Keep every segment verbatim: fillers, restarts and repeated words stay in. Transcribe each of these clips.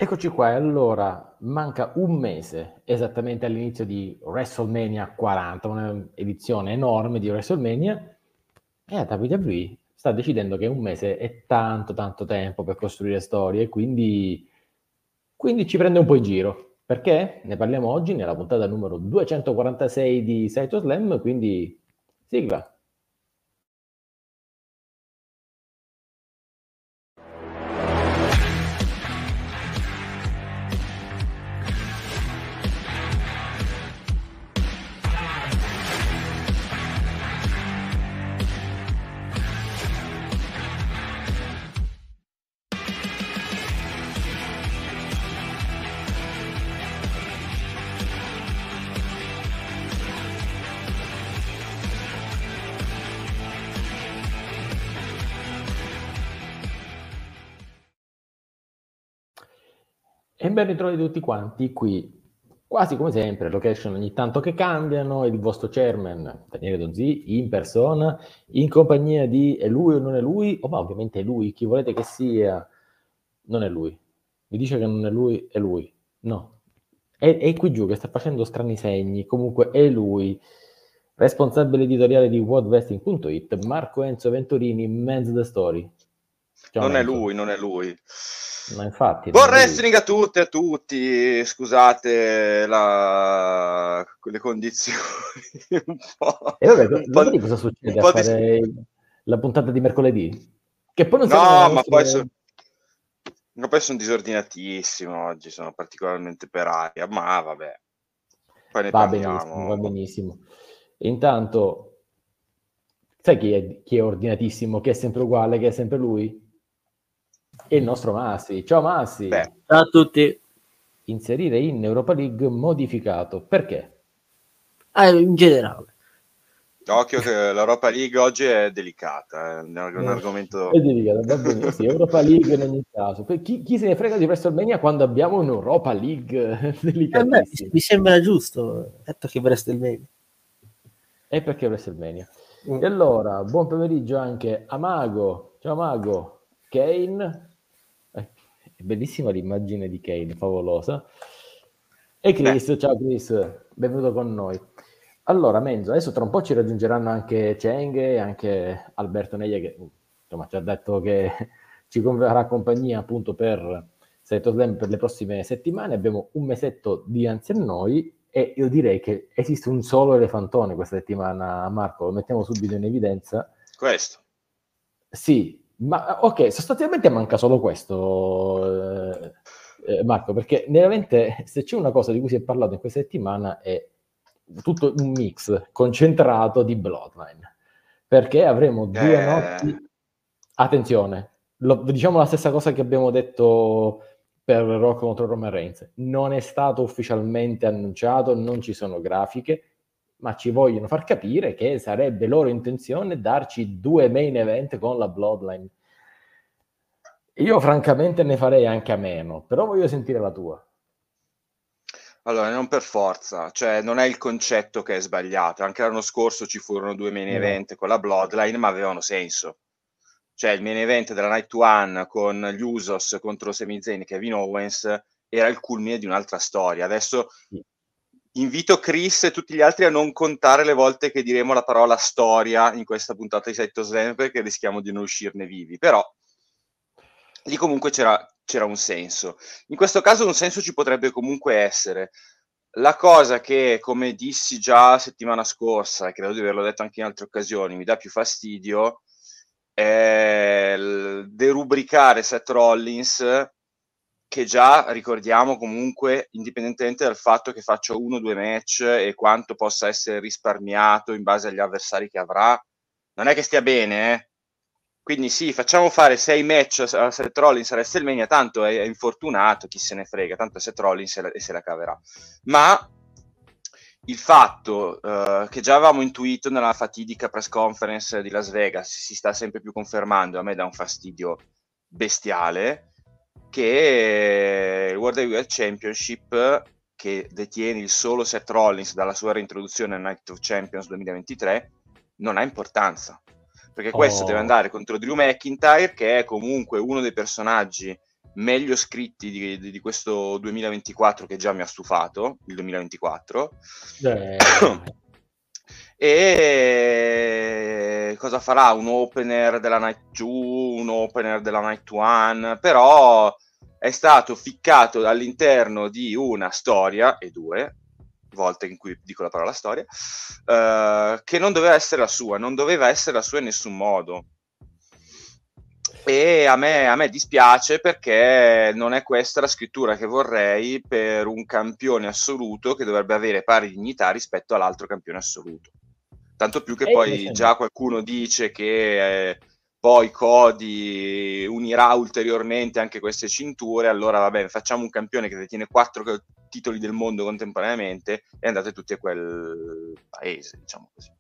Eccoci qua, e allora manca un mese esattamente all'inizio di WrestleMania quaranta, un'edizione enorme di WrestleMania, e la W W E sta decidendo che un mese è tanto tanto tempo per costruire storie, quindi, quindi ci prende un po' in giro. Perché? Ne parliamo oggi nella puntata numero duecentoquarantasei di Saito Slam, quindi sigla. E ben ritrovati tutti quanti qui, quasi come sempre, location ogni tanto che cambiano, il vostro chairman Daniele Donzì in persona, in compagnia di è lui o non è lui, o ma ovviamente è lui, chi volete che sia, non è lui. Mi dice che non è lui, è lui. No. È, è qui giù che sta facendo strani segni, comunque è lui. Responsabile editoriale di worldwrestling punto it, Marco Enzo Venturini, Men's The Story. Ciao Non è Menzo. lui, non è lui. Ma infatti non Buon è lui. wrestling a tutte e a tutti, scusate la... le condizioni un po', E vabbè, un po', domani cosa un succede a po' di... fare la puntata di mercoledì? Che poi non siamo nella No, ma nostra... poi, so... ma poi sono disordinatissimo oggi, sono particolarmente per aria, ma vabbè, poi ne Va benissimo, va parliamo. benissimo. E intanto, sai chi è, chi è ordinatissimo, che è sempre uguale, che è sempre lui? È il nostro Massi. Ciao Massi! Beh, Ciao a tutti. Inserire in Europa League modificato. Perché? Ah, in generale. occhio che l'Europa League oggi è delicata, è un, un Eh, argomento... è delicato, va bene. Sì, Europa League in ogni caso. Chi, chi se ne frega di WrestleMania quando abbiamo un'Europa League Eh beh, delicatissima? mi sembra giusto, detto che WrestleMania. E perché WrestleMania? Mm. E allora, buon pomeriggio anche a Mago. Ciao Mago. Kane. Eh, è bellissima l'immagine di Kane, favolosa. E Chris, Beh, ciao Chris, benvenuto con noi. Allora, Menzo, adesso tra un po' ci raggiungeranno anche Cheng e anche Alberto Neglia che insomma ci ha detto che ci farà compagnia appunto per Saito Slam per le prossime settimane. Abbiamo un mesetto dinanzi a noi e io direi che esiste un solo elefantone questa settimana, Marco, lo mettiamo subito in evidenza. questo. Sì, ma ok, sostanzialmente manca solo questo, eh, eh, Marco, perché veramente se c'è una cosa di cui si è parlato in questa settimana è tutto un mix concentrato di Bloodline, perché avremo due Eh... notti, attenzione, lo, diciamo la stessa cosa che abbiamo detto per Rock contro Roman Reigns, non è stato ufficialmente annunciato, non ci sono grafiche, ma ci vogliono far capire che sarebbe loro intenzione darci due main event con la Bloodline. Io francamente ne farei anche a meno, però voglio sentire la tua. Allora, non per forza, cioè non è il concetto che è sbagliato. Anche l'anno scorso ci furono due main No. event con la Bloodline, ma avevano senso. Cioè il main event della Night One con gli Usos contro Sami Zayn e Kevin Owens era il culmine di un'altra storia. Adesso Sì. invito Chris e tutti gli altri a non contare le volte che diremo la parola storia in questa puntata di Saito Slam perché rischiamo di non uscirne vivi. Però lì comunque c'era, c'era un senso. In questo caso un senso ci potrebbe comunque essere. La cosa che, come dissi già settimana scorsa, e credo di averlo detto anche in altre occasioni, mi dà più fastidio, è il derubricare Seth Rollins, che già ricordiamo comunque, indipendentemente dal fatto che faccia uno o due match e quanto possa essere risparmiato in base agli avversari che avrà, non è che stia bene, eh? Quindi sì, facciamo fare sei match a Seth Rollins a WrestleMania, tanto è, è infortunato, chi se ne frega, tanto è Seth Rollins e, la, e se la caverà. Ma il fatto uh, che già avevamo intuito nella fatidica press conference di Las Vegas si sta sempre più confermando, a me dà un fastidio bestiale, che il World Heavyweight Championship, che detiene il solo Seth Rollins dalla sua reintroduzione al Night of Champions duemilaventitré, non ha importanza, perché questo Oh. deve andare contro Drew McIntyre, che è comunque uno dei personaggi meglio scritti di, di, di questo duemilaventiquattro, che già mi ha stufato, il duemilaventiquattro. Eh. E cosa farà? Un opener della Night due, un opener della Night one, però è stato ficcato all'interno di una storia, e due volte in cui dico la parola storia, uh, che non doveva essere la sua, non doveva essere la sua in nessun modo. E a me, a me dispiace, perché non è questa la scrittura che vorrei per un campione assoluto che dovrebbe avere pari dignità rispetto all'altro campione assoluto. Tanto più che e poi già qualcuno dice che eh, poi Cody unirà ulteriormente anche queste cinture, allora va bene, facciamo un campione che detiene quattro titoli del mondo contemporaneamente e andate tutti a quel paese, diciamo così.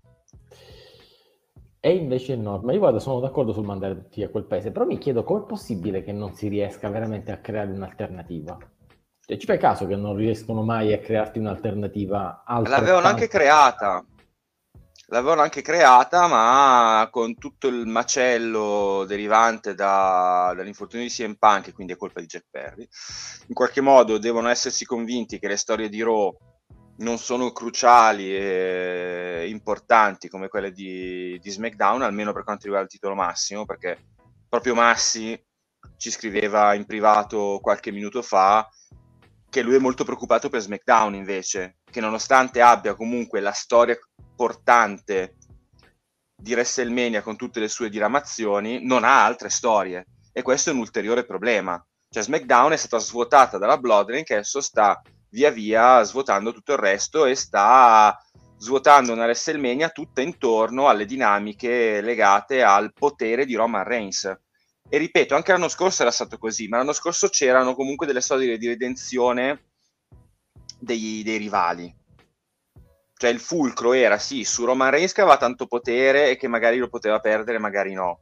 E invece no, ma io guarda, sono d'accordo sul mandare tutti a quel paese, però mi chiedo com'è possibile che non si riesca veramente a creare un'alternativa. Cioè, ci fai caso che non riescono mai a crearti un'alternativa altrettanto... L'avevano anche creata, l'avevano anche creata, ma con tutto il macello derivante da, dall'infortunio di C M Punk, e quindi è colpa di Jack Perry, in qualche modo devono essersi convinti che le storie di Raw non sono cruciali e importanti come quelle di, di SmackDown, almeno per quanto riguarda il titolo massimo, perché proprio Massi ci scriveva in privato qualche minuto fa che lui è molto preoccupato per SmackDown, invece, che nonostante abbia comunque la storia portante di WrestleMania con tutte le sue diramazioni, non ha altre storie, e questo è un ulteriore problema. Cioè SmackDown è stata svuotata dalla Bloodline, che adesso sta via via svuotando tutto il resto e sta svuotando una WrestleMania tutta intorno alle dinamiche legate al potere di Roman Reigns. E ripeto, anche l'anno scorso era stato così, ma l'anno scorso c'erano comunque delle storie di redenzione dei, dei rivali. Cioè il fulcro era sì su Roman Reigns, che aveva tanto potere e che magari lo poteva perdere, magari no,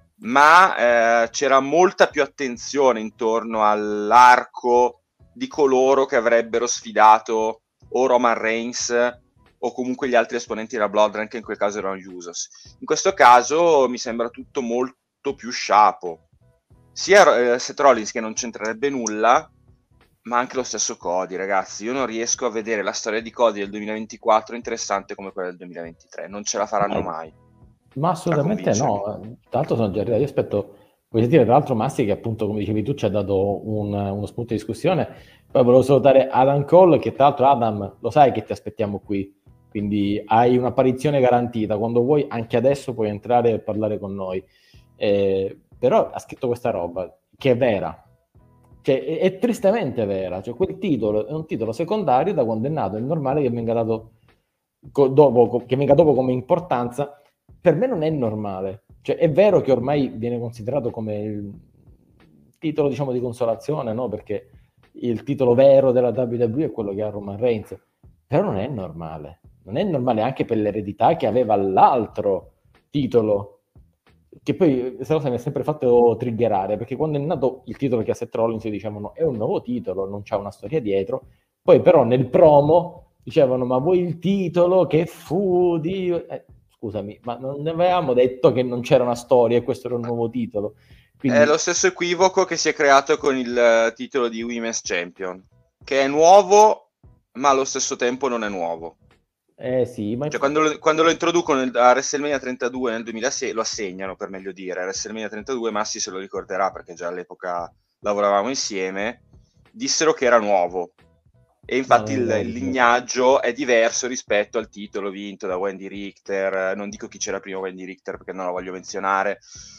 ma eh, c'era molta più attenzione intorno all'arco di coloro che avrebbero sfidato o Roman Reigns o comunque gli altri esponenti della Bloodline, che in quel caso erano gli Usos. In questo caso mi sembra tutto molto più sciapo, sia eh, Seth Rollins, che non c'entrerebbe nulla, ma anche lo stesso Cody. Ragazzi, io non riesco a vedere la storia di Cody del duemilaventiquattro interessante come quella del duemilaventitré, non ce la faranno mai. Ma assolutamente no, tra l'altro sono già arrivato, io aspetto, voglio dire, tra l'altro Massi, che appunto come dicevi tu ci ha dato un, uno spunto di discussione, poi volevo salutare Adam Cole, che tra l'altro Adam, lo sai che ti aspettiamo qui, quindi hai un'apparizione garantita, quando vuoi anche adesso puoi entrare e parlare con noi, eh, però ha scritto questa roba che è vera, cioè è, è tristemente vera, cioè quel titolo è un titolo secondario da quando è nato, è normale che venga dato co- dopo, che venga dopo come importanza. Per me non è normale, cioè è vero che ormai viene considerato come il titolo, diciamo, di consolazione, no? Perché il titolo vero della W W E è quello che ha Roman Reigns, però non è normale, non è normale anche per l'eredità che aveva l'altro titolo, che poi questa cosa mi ha sempre fatto triggerare, perché quando è nato il titolo che a Seth Rollins dicevano è un nuovo titolo, non c'ha una storia dietro, poi però nel promo dicevano ma vuoi il titolo che fu di... Eh, scusami, ma non avevamo detto che non c'era una storia e questo era un nuovo titolo? Quindi... È lo stesso equivoco che si è creato con il titolo di Women's Champion, che è nuovo, ma allo stesso tempo non è nuovo. Eh sì, ma cioè, quando, lo, quando lo introducono nel, a WrestleMania trentadue nel duemilasei, lo assegnano, per meglio dire, a WrestleMania trentadue, Massi se lo ricorderà perché già all'epoca lavoravamo insieme, dissero che era nuovo. E infatti no, no, il, il lignaggio è diverso rispetto al titolo vinto da Wendy Richter. Non dico chi c'era prima Wendy Richter perché non la voglio menzionare,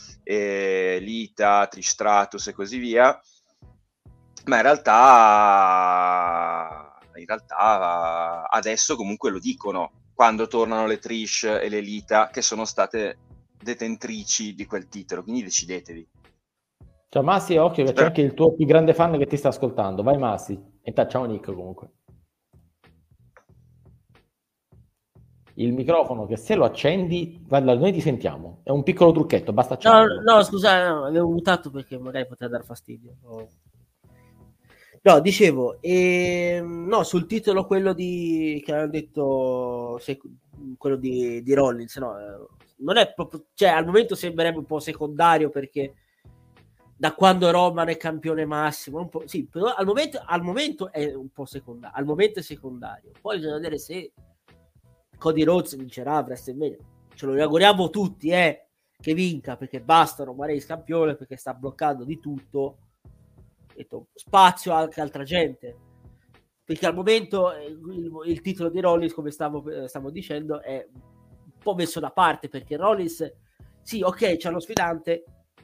e Lita, Trish Stratus e così via, ma in realtà in realtà adesso comunque lo dicono quando tornano le Trish e le Lita, che sono state detentrici di quel titolo, quindi decidetevi. Ciao Massi, occhio che c'è anche il tuo più grande fan che ti sta ascoltando, vai Massi, e ciao Nick comunque. Il microfono che se lo accendi, guarda, noi ti sentiamo, è un piccolo trucchetto, basta accenderlo. No, no, scusa, no, avevo mutato perché magari poteva dar fastidio. No, no dicevo, e, no, sul titolo quello di che hanno detto, se, quello di, di Rollins, no, non è proprio, cioè al momento sembrerebbe un po' secondario perché da quando Roman è campione massimo, un po', sì, però al momento, al momento è un po' secondario, al momento è secondario. Poi bisogna vedere se Cody Rhodes vincerà a WrestleMania. Ce lo auguriamo tutti, eh, che vinca, perché basta Roman Reigns campione, perché sta bloccando di tutto. Detto, spazio anche altra gente, perché al momento il, il titolo di Rollins, come stavo, stavo dicendo, è un po' messo da parte, perché Rollins, sì, ok, c'è lo sfidante,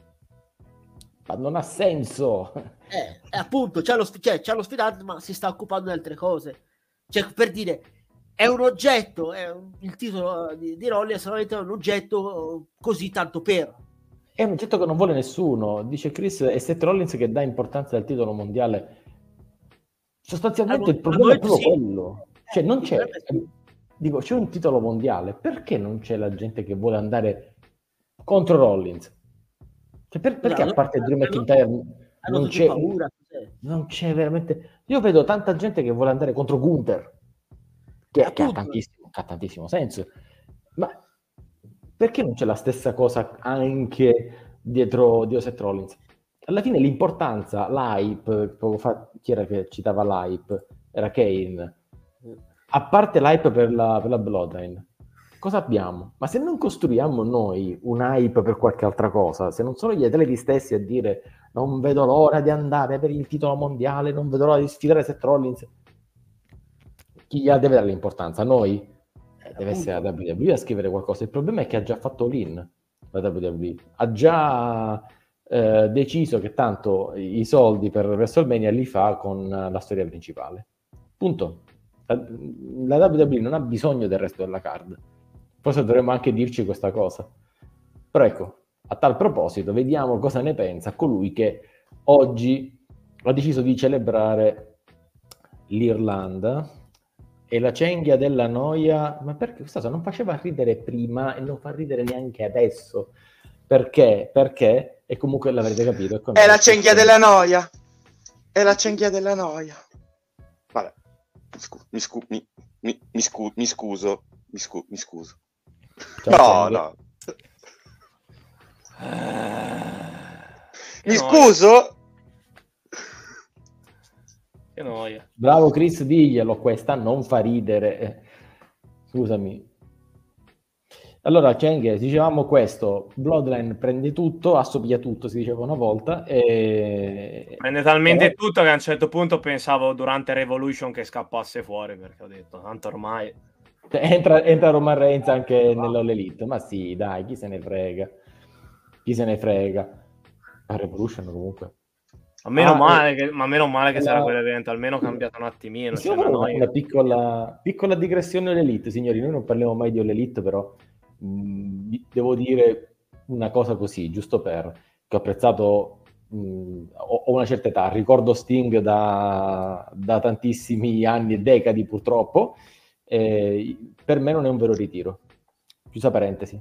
ma non ha senso. eh, appunto c'è lo, cioè, c'è lo sfidante, ma si sta occupando di altre cose. Cioè, per dire, è un oggetto, è un, il titolo di, di Rollins è solamente un oggetto così tanto per. È un oggetto che non vuole nessuno. Dice Chris, è Seth Rollins che dà importanza al titolo mondiale. Sostanzialmente Al, il problema è proprio sì. quello. Cioè, non c'è... Sì. Dico, c'è un titolo mondiale. Perché non c'è la gente che vuole andare contro Rollins? Cioè, per, perché a parte Drew McIntyre non c'è... paura, non c'è veramente... Io vedo tanta gente che vuole andare contro Gunther, che, che ha, tantissimo, ha tantissimo senso. Ma perché non c'è la stessa cosa anche dietro di Seth Rollins? Alla fine l'importanza, l'hype, poco fa chi era che citava l'hype? Era Kane. A parte l'hype per la, per la Bloodline, cosa abbiamo? Ma se non costruiamo noi un hype per qualche altra cosa, se non sono gli atleti stessi a dire non vedo l'ora di andare per il titolo mondiale, non vedo l'ora di sfidare Seth Rollins, chi gli deve dare l'importanza? Noi? Deve essere la W W E a scrivere qualcosa. Il problema è che ha già fatto l'in la W W E, ha già eh, deciso che tanto i soldi per WrestleMania li fa con la storia principale. Punto. La, la W W E non ha bisogno del resto della card. Forse dovremmo anche dirci questa cosa. Però ecco, a tal proposito, vediamo cosa ne pensa colui che oggi ha deciso di celebrare l'Irlanda e la cenghia della noia. Ma perché questa cosa non faceva ridere prima e non fa ridere neanche adesso? Perché? Perché, e comunque l'avrete capito, è, è la cenghia della noia. È la cenghia della noia. Vabbè, mi, scu- mi, scu- mi, mi, mi, scu- mi scuso, mi, scu- mi scuso. Ciao, no, no. Mi scuso? Che noia. Bravo Chris, diglielo, questa non fa ridere. Scusami. Allora, Cheng, dicevamo questo, Bloodline prende tutto, assopia tutto, si diceva una volta, e... prende talmente Però... tutto che a un certo punto pensavo durante Revolution che scappasse fuori, perché ho detto, tanto ormai... Entra, entra Roman Reigns anche nell'All Elite, ma sì, dai, chi se ne frega. Chi se ne frega. A Revolution comunque. Ma meno ah, male eh, che, ma meno male che la... sarà quell'evento, almeno cambiato un attimino. Possiamo cioè, fare una, una, una piccola, piccola digressione all'Elite, signori. Noi non parliamo mai di All Elite, però mh, devo dire una cosa così, giusto per che ho apprezzato, mh, ho, ho una certa età, ricordo Sting da, da tantissimi anni e decadi purtroppo, eh, per me non è un vero ritiro. Chiusa parentesi.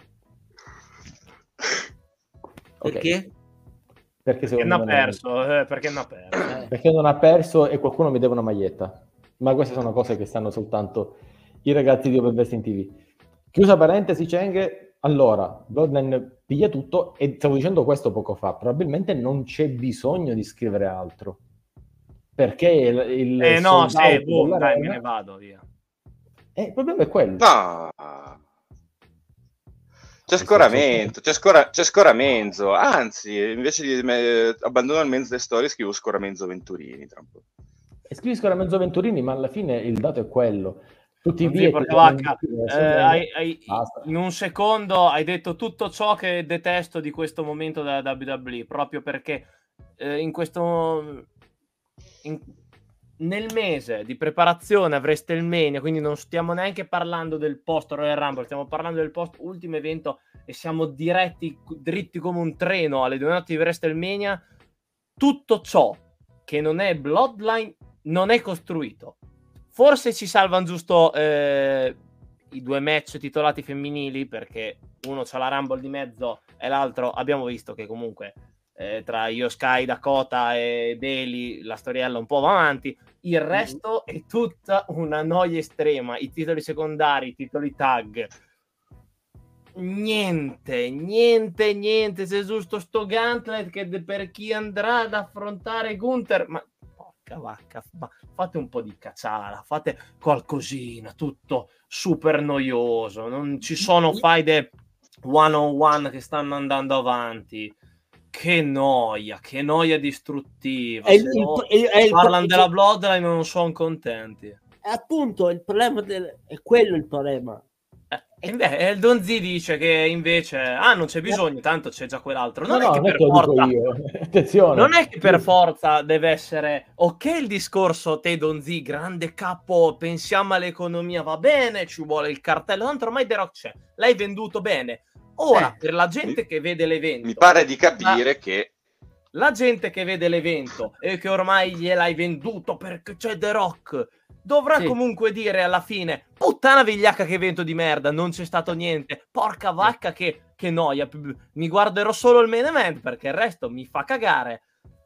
Perché? Okay. Perché, perché non ha perso, non... Eh, perché non ha perso. Eh. Perché non ha perso e qualcuno mi deve una maglietta. Ma queste sono cose che sanno soltanto i ragazzi di Open Wrestling T V. Chiusa parentesi, Cheng. Allora, Bloodline piglia tutto e stavo dicendo questo poco fa. Probabilmente non c'è bisogno di scrivere altro. Perché il, il Eh no, sì, boom, dai, me ne vado, via. Eh, il problema è quello. No. C'è scoramento, c'è, scora, c'è scoramento, anzi, invece di me, abbandono il mezzo delle storie, scrivo scoramento Venturini. Tra un po'. E scrivi scoramento Venturini, ma alla fine il dato è quello. Tutti i Zì, vacca, eh, hai, hai, in un secondo hai detto tutto ciò che detesto di questo momento della W W E, proprio perché eh, in questo... In, nel mese di preparazione a WrestleMania, quindi non stiamo neanche parlando del post Royal Rumble, stiamo parlando del post ultimo evento e siamo diretti dritti come un treno alle due notti di WrestleMania. Tutto ciò che non è Bloodline non è costruito. Forse ci salvano giusto eh, i due match titolati femminili, perché uno c'ha la Rumble di mezzo e l'altro abbiamo visto che comunque eh, tra Io Sky, Dakota e Bayley la storiella un po' va avanti. Il resto è tutta una noia estrema. I titoli secondari, i titoli tag, niente, niente, niente. C'è giusto sto Gauntlet che per chi andrà ad affrontare Gunther, ma porca vacca, ma fate un po' di cacciara, fate qualcosina, tutto super noioso, non ci sono faide one on one che stanno andando avanti. Che noia, che noia distruttiva. È il, il, il, è il, parlano il, della Bloodline e non sono contenti. È appunto il problema del, è quello il problema. Eh, invece, il Donzi dice che invece ah non c'è bisogno, tanto c'è già quell'altro. Non no, è no, che non per è che lo forza dico io. Attenzione. Non è che per forza deve essere ok il discorso te Donzi, grande capo, pensiamo all'economia, va bene, ci vuole il cartello, tanto ormai The Rock c'è, l'hai venduto bene. Ora, eh, per la gente che vede l'evento... Mi pare di capire la, che... La gente che vede l'evento e che ormai gliel'hai venduto perché c'è The Rock, dovrà sì. comunque dire alla fine, puttana vigliacca che evento di merda, non c'è stato niente, porca vacca che, che noia, mi guarderò solo il main event perché il resto mi fa cagare.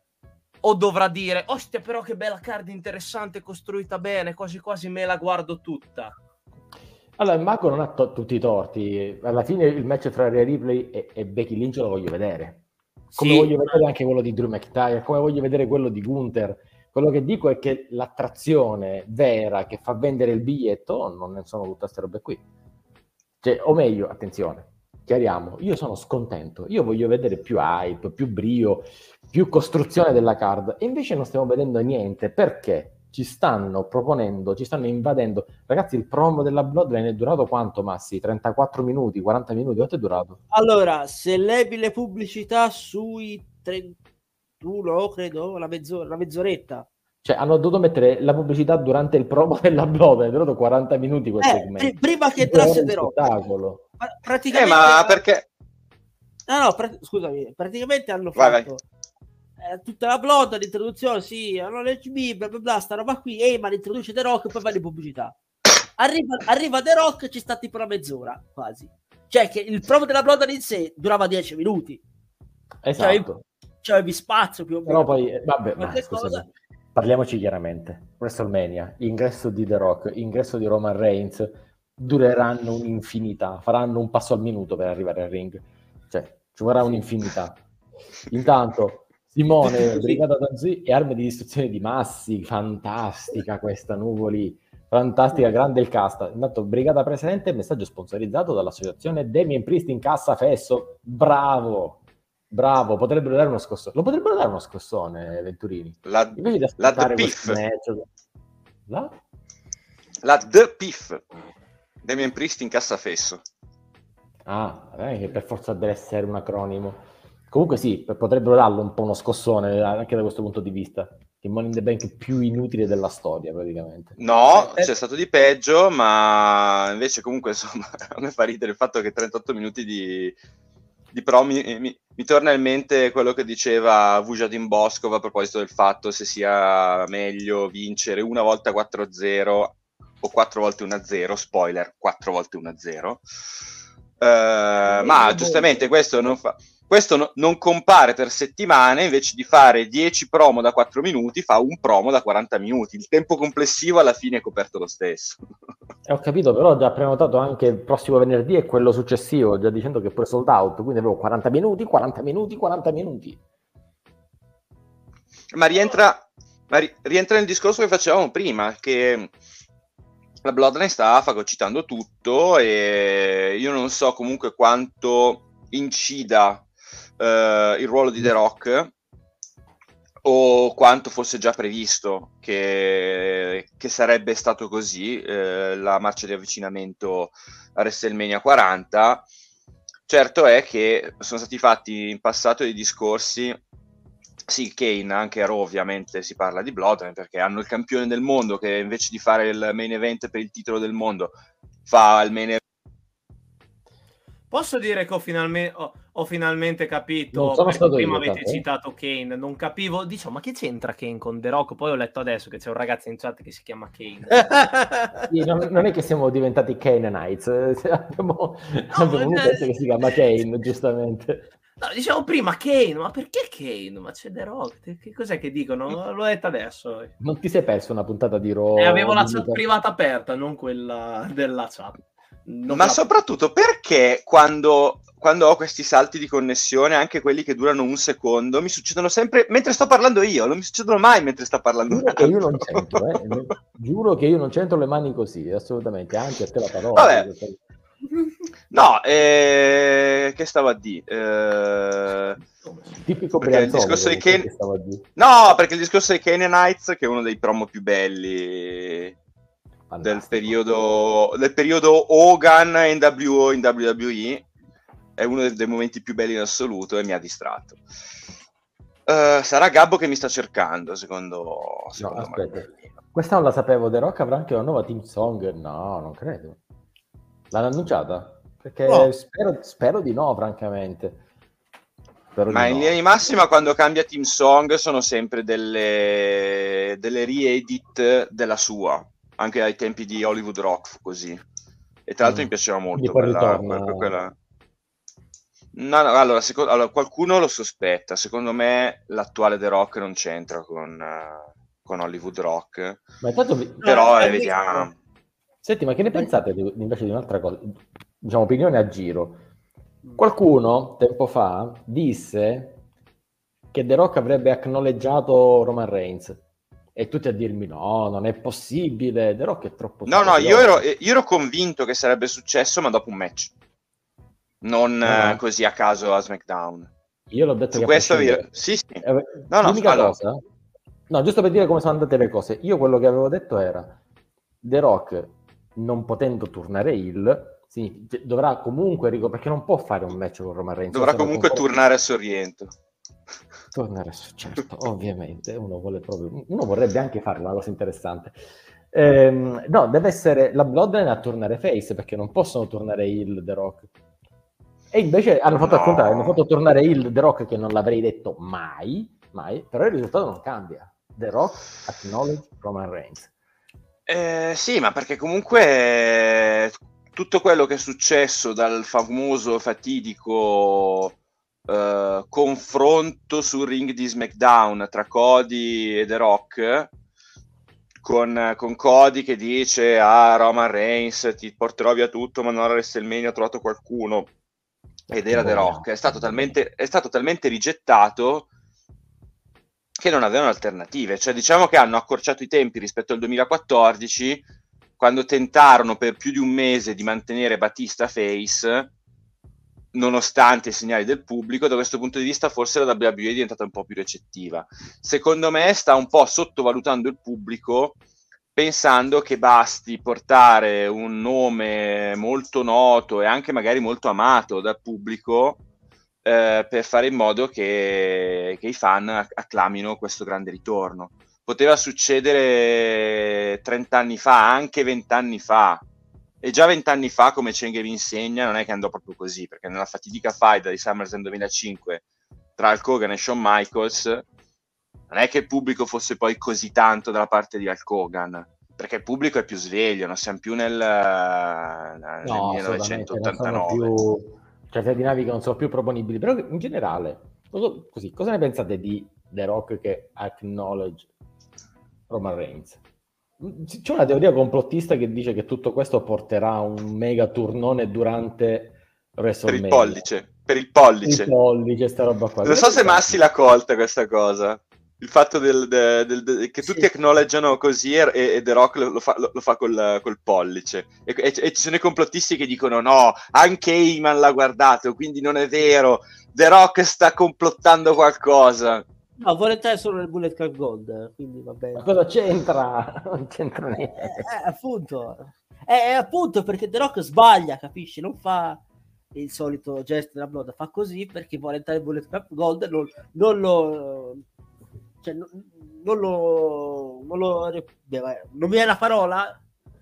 O dovrà dire, ostia però che bella card interessante, costruita bene, quasi quasi me la guardo tutta. Allora, Marco non ha to- tutti i torti. Alla fine il match tra Rhea Ripley e, e Becky Lynch lo voglio vedere. Come sì. voglio vedere anche quello di Drew McIntyre, come voglio vedere quello di Gunther. Quello che dico è che l'attrazione vera che fa vendere il biglietto non ne sono tutte queste robe qui. Cioè, o meglio, attenzione, chiariamo, io sono scontento. Io voglio vedere più hype, più brio, più costruzione della card. E invece non stiamo vedendo niente. Perché? Ci stanno proponendo, ci stanno invadendo. Ragazzi, il promo della Bloodline è durato quanto, Massi? trentaquattro minuti, quaranta minuti? Quanto è durato? Allora, se levi le pubblicità sui trentuno, credo, la, mezz'ora, la mezz'oretta. Cioè, hanno dovuto mettere la pubblicità durante il promo della Bloodline, è durato quaranta minuti quel eh, segmento. Pr- prima che entrasse The Rock. Spettacolo. Praticamente... Eh, ma perché... No, no, pra- scusami, praticamente hanno vai, fatto... Vai. tutta la plot, l'introduzione, sì, allora l'H B, bla bla bla, sta roba qui, e ma introduce The Rock e poi va le pubblicità. Arriva, arriva The Rock e ci sta tipo una mezz'ora, quasi. Cioè che il promo della plot in sé durava dieci minuti. Esatto. C'avevi spazio più o meno. Però poi, eh, vabbè, ma, scusami, parliamoci chiaramente. WrestleMania, ingresso di The Rock, ingresso di Roman Reigns, dureranno un'infinità, faranno un passo al minuto per arrivare al ring. Cioè, ci vorrà un'infinità. Intanto... Simone, Brigata Danzi e armi di distruzione di massi, fantastica questa Nuvoli, fantastica, grande il cast. Intanto Brigata presente, messaggio sponsorizzato dall'associazione Damien Priest in Cassa Fesso, bravo, bravo, potrebbero dare uno scossone, lo potrebbero dare uno scossone Venturini. La, la The Piff. La? La The Piff, Damien Priest in Cassa Fesso. Ah, eh, che per forza deve essere un acronimo. Comunque sì, potrebbero darlo un po' uno scossone anche da questo punto di vista. Il Money in the Bank più inutile della storia praticamente. No, c'è stato di peggio, ma invece comunque insomma a me fa ridere il fatto che trentotto minuti di, di pro mi, mi, mi torna in mente quello che diceva Vujadin Boskov a proposito del fatto se sia meglio vincere una volta quattro a zero o quattro volte uno a zero, spoiler, quattro volte uno a zero. Uh, ma giustamente questo non fa... Questo no, non compare per settimane, invece di fare dieci promo da quattro minuti, fa un promo da quaranta minuti. Il tempo complessivo alla fine è coperto lo stesso. Eh, ho capito, però ho già prenotato anche il prossimo venerdì e quello successivo, già dicendo che è pure sold out, quindi avevo quaranta minuti, quaranta minuti, quaranta minuti. Ma rientra, ma ri, rientra nel discorso che facevamo prima, che la Bloodline sta fagocitando tutto e io non so comunque quanto incida Uh, il ruolo di The Rock o quanto fosse già previsto che, che sarebbe stato così uh, la marcia di avvicinamento a WrestleMania quaranta. Certo è che sono stati fatti in passato dei discorsi, sì, Kane, anche a Raw ovviamente si parla di Bloodline perché hanno il campione del mondo che invece di fare il main event per il titolo del mondo fa il main event. Posso dire che ho finalmente, ho, ho finalmente capito, sono perché prima io, avete tanto, citato Kane, non capivo, diciamo, ma che c'entra Kane con The Rock? Poi ho letto adesso che c'è un ragazzo in chat che si chiama Kane. Sì, non, non è che siamo diventati Canaanites, abbiamo, no, abbiamo un pezzo che si chiama Kane, giustamente. No, diciamo prima Kane, ma perché Kane? Ma c'è The Rock, che cos'è che dicono? L'ho detto adesso. Non ti sei perso una puntata di Raw? E avevo la chat privata aperta, non quella della chat. Non Ma soprattutto perché quando, quando ho questi salti di connessione, anche quelli che durano un secondo, mi succedono sempre mentre sto parlando io, non mi succedono mai mentre sta parlando giuro un che io non c'entro, eh. Giuro che io non c'entro le mani così, assolutamente, anzi a te la parola. Vabbè. No, eh, che stavo a dire? Eh, Tipico perché il discorso di Ken... No, perché il discorso di Canaanites, che è uno dei promo più belli del periodo, del periodo Hogan in W O in W W E, è uno dei, dei momenti più belli in assoluto e mi ha distratto. Uh, sarà Gabbo che mi sta cercando, secondo, secondo no, aspetta. Me. Questa non la sapevo. The Rock avrà anche una nuova team song? No, non credo. L'hanno annunciata? Perché no. spero, spero di no, francamente. Spero Ma di in no. linea di massima, quando cambia team song, sono sempre delle, delle re-edit della sua, anche ai tempi di Hollywood Rock, così. E tra l'altro mm. mi piaceva molto quella, quella, quella... No, no, allora, secondo, allora, qualcuno lo sospetta. Secondo me l'attuale The Rock non c'entra con, uh, con Hollywood Rock. Ma intanto vi... Però no, eh, vediamo. Senti, ma che ne pensate di, invece di un'altra cosa? Diciamo, opinione a giro. Qualcuno, tempo fa, disse che The Rock avrebbe acknowledgiato Roman Reigns. E tutti a dirmi, no, non è possibile, The Rock è troppo... No, no, io ero, io ero convinto che sarebbe successo, ma dopo un match. Non no, no. così a caso a SmackDown. Io l'ho detto Su che questo vi... sì, sì. Eh, no, no, l'unica allora... cosa, no, giusto per dire come sono andate le cose, io quello che avevo detto era The Rock, non potendo tornare heel, sì, dovrà comunque ric- perché non può fare un match con Roman Reigns. Dovrà comunque con... tornare a Sorrento. Tornare a certo, ovviamente, uno vuole proprio, uno vorrebbe anche fare una cosa interessante. Ehm, no, deve essere la Bloodline a tornare face, perché non possono tornare heel The Rock. E invece hanno fatto no. al contrario, hanno fatto tornare il The Rock, che non l'avrei detto mai, mai, però il risultato non cambia. The Rock acknowledge Roman Reigns. Eh, sì, ma perché comunque tutto quello che è successo dal famoso fatidico eh, confronto sul ring di SmackDown tra Cody e The Rock, con, con Cody che dice ah Roman Reigns ti porterò via tutto ma non a WrestleMania ho trovato qualcuno, ed era The Rock, è stato talmente, è stato talmente rigettato che non avevano alternative. Cioè diciamo che hanno accorciato i tempi rispetto al duemilaquattordici, quando tentarono per più di un mese di mantenere Batista face nonostante i segnali del pubblico. Da questo punto di vista forse la W W E è diventata un po' più recettiva. Secondo me sta un po' sottovalutando il pubblico, pensando che basti portare un nome molto noto e anche magari molto amato dal pubblico eh, per fare in modo che, che i fan acclamino questo grande ritorno. Poteva succedere trent'anni fa, anche vent'anni fa, e già vent'anni fa, come Cheng vi insegna, non è che andò proprio così, perché nella fatidica faida di SummerSlam duemilacinque tra Hulk Hogan e Shawn Michaels non è che il pubblico fosse poi così tanto dalla parte di Hulk Hogan, perché il pubblico è più sveglio, non siamo più nel, nel no, millenovecentottantanove. Più, certe dinamiche non sono più proponibili, però in generale, così, cosa ne pensate di The Rock che acknowledge Roman Reigns? C'è una teoria complottista che dice che tutto questo porterà a un mega turnone durante WrestleMania. Per il pollice, per il pollice. Il pollice, sta roba qua. Non so se Massi l'ha colta questa cosa. Il fatto del, del, del, del, che tutti sì. acknowledgeano così e, e The Rock lo, lo fa, lo, lo fa col, col pollice. E, e, e ci sono i complottisti che dicono no, anche Heyman l'ha guardato, quindi non è vero. The Rock sta complottando qualcosa. No, vuole entrare solo nel Bullet Club Gold, quindi va bene. Ma cosa c'entra? Non c'entra niente. Eh, eh, appunto. È eh, appunto perché The Rock sbaglia, capisci? Non fa il solito gesto della Blood, fa così perché vuole entrare nel Bullet Club Gold, non, non lo... Cioè, non, non lo... Non lo... Non mi viene la parola?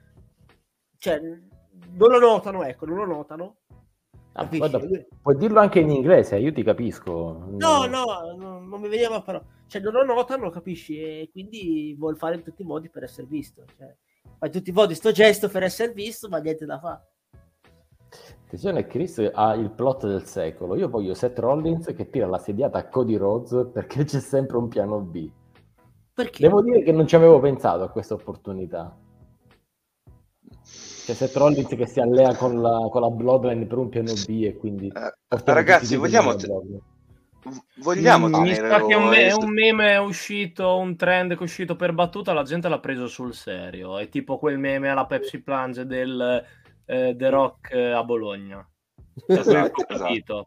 Cioè, non lo notano, ecco, non lo notano. Ah, guarda, puoi dirlo anche in inglese, io ti capisco. No, no, no, non mi veniva però. Cioè, non lo notano, capisci? E quindi vuol fare in tutti i modi per essere visto. Cioè, fa in tutti i modi sto gesto per essere visto, ma niente da fare. Attenzione, Chris ha il plot del secolo. Io voglio Seth Rollins che tira la sediata a Cody Rhodes perché c'è sempre un piano B. Perché? Devo dire che non ci avevo pensato a questa opportunità. C'è Seth Rollins che si allea con la, con la Bloodline per un piano B e quindi... Eh, ragazzi, vogliamo... Te... Vogliamo mm, tenere mi sa che un, me- es- un meme è uscito, un trend che è uscito per battuta, la gente l'ha preso sul serio. È tipo quel meme alla Pepsi Plunge del eh, The Rock eh, a Bologna. Esatto, esatto.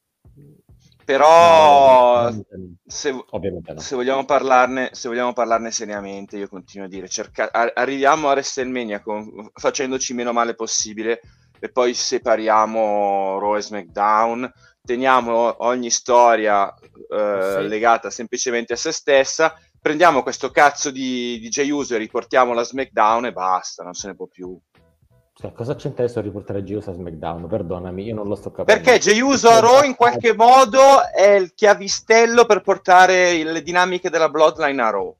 No, Però ovviamente no. se, Ovviamente no. se vogliamo parlarne, se vogliamo parlarne seriamente, io continuo a dire, cerca- a- arriviamo a WrestleMania con- facendoci meno male possibile e poi separiamo Raw e SmackDown, teniamo ogni storia eh, Sì. legata semplicemente a se stessa, prendiamo questo cazzo di, di Jey Uso e riportiamo la SmackDown e basta, non se ne può più. Cioè, cosa c'è adesso a riportare Jey Uso a SmackDown? Perdonami, io non lo sto capendo. Perché Jey Uso a Raw in qualche modo è il chiavistello per portare le dinamiche della Bloodline a Raw.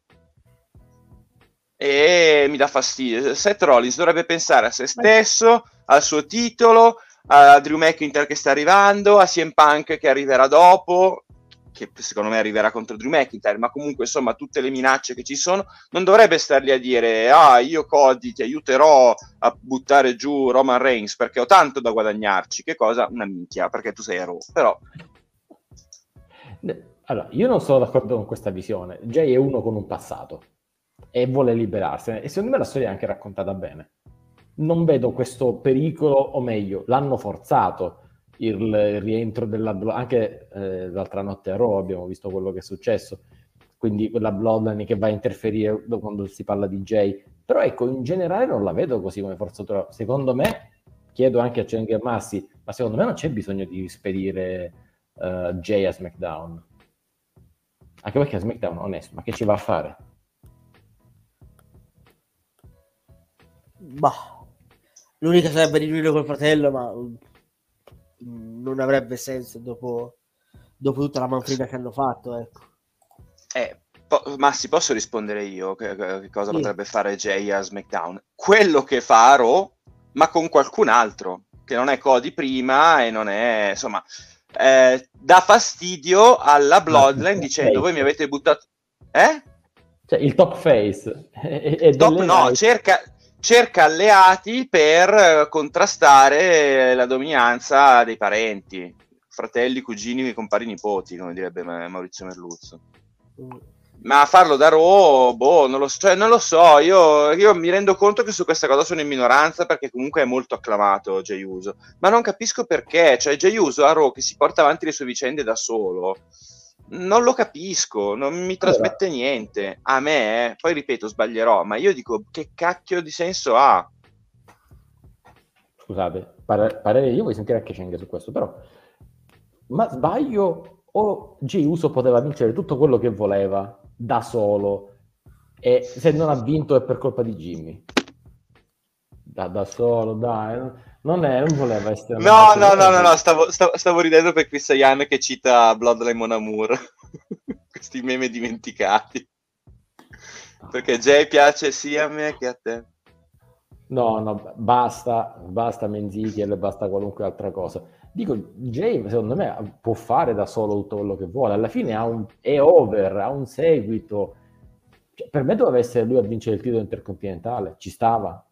E mi dà fastidio. Seth Rollins dovrebbe pensare a se stesso, al suo titolo, a Drew McIntyre che sta arrivando, a C M Punk che arriverà dopo, che secondo me arriverà contro Drew McIntyre, ma comunque insomma tutte le minacce che ci sono, non dovrebbe stargli a dire ah io Cody ti aiuterò a buttare giù Roman Reigns perché ho tanto da guadagnarci, che cosa? Una minchia, perché tu sei a Raw, però allora, io non sono d'accordo con questa visione. Jay è uno con un passato e vuole liberarsene e secondo me la storia è anche raccontata bene. Non vedo questo pericolo, o meglio, l'hanno forzato il rientro della anche eh, l'altra notte a Raw abbiamo visto quello che è successo, quindi quella Bloodline che va a interferire quando si parla di Jay, però ecco, in generale non la vedo così come forzatura. Secondo me, chiedo anche a Cenk e Massi, ma secondo me non c'è bisogno di spedire uh, Jay a SmackDown, anche perché a SmackDown, onesto, ma che ci va a fare? Bah, l'unica sarebbe riunire col fratello, ma non avrebbe senso dopo, dopo tutta la manfrina che hanno fatto, ecco. Eh, po- Massi, posso rispondere io che, che cosa Sì. potrebbe fare Jay a SmackDown? Quello che fa a Raw, ma con qualcun altro, che non è Cody prima e non è, insomma, eh, dà fastidio alla Bloodline dicendo voi mi avete buttato... Eh? Cioè, il top face. E, e Top delle no, live. cerca... cerca alleati per contrastare la dominanza dei parenti, fratelli, cugini, compari, nipoti, come direbbe Maurizio Merluzzo. Ma farlo da Raw, boh, non lo so, cioè, non lo so, io, io mi rendo conto che su questa cosa sono in minoranza perché comunque è molto acclamato Jey Uso, ma non capisco perché, cioè Jey Uso a Raw che si porta avanti le sue vicende da solo, non lo capisco, non mi trasmette allora niente a me, eh. Poi ripeto, sbaglierò, ma io dico che cacchio di senso ha? Scusate, pare, parere io voglio sentire anche Cenk su questo, però ma sbaglio o Jey Uso poteva vincere tutto quello che voleva da solo e se non ha vinto è per colpa di Jimmy? Da, da solo, dai, non, è, non voleva essere... No, no, no, no, no, stavo, stavo, stavo ridendo per Chris Ian che cita Bloodline Mon Amour, questi meme dimenticati, perché Jay piace sia a me che a te. No, no, basta, basta Menzichiel, basta qualunque altra cosa. Dico, Jay secondo me può fare da solo tutto quello che vuole, alla fine ha un, è over, ha un seguito. Cioè, per me doveva essere lui a vincere il titolo intercontinentale, ci stava.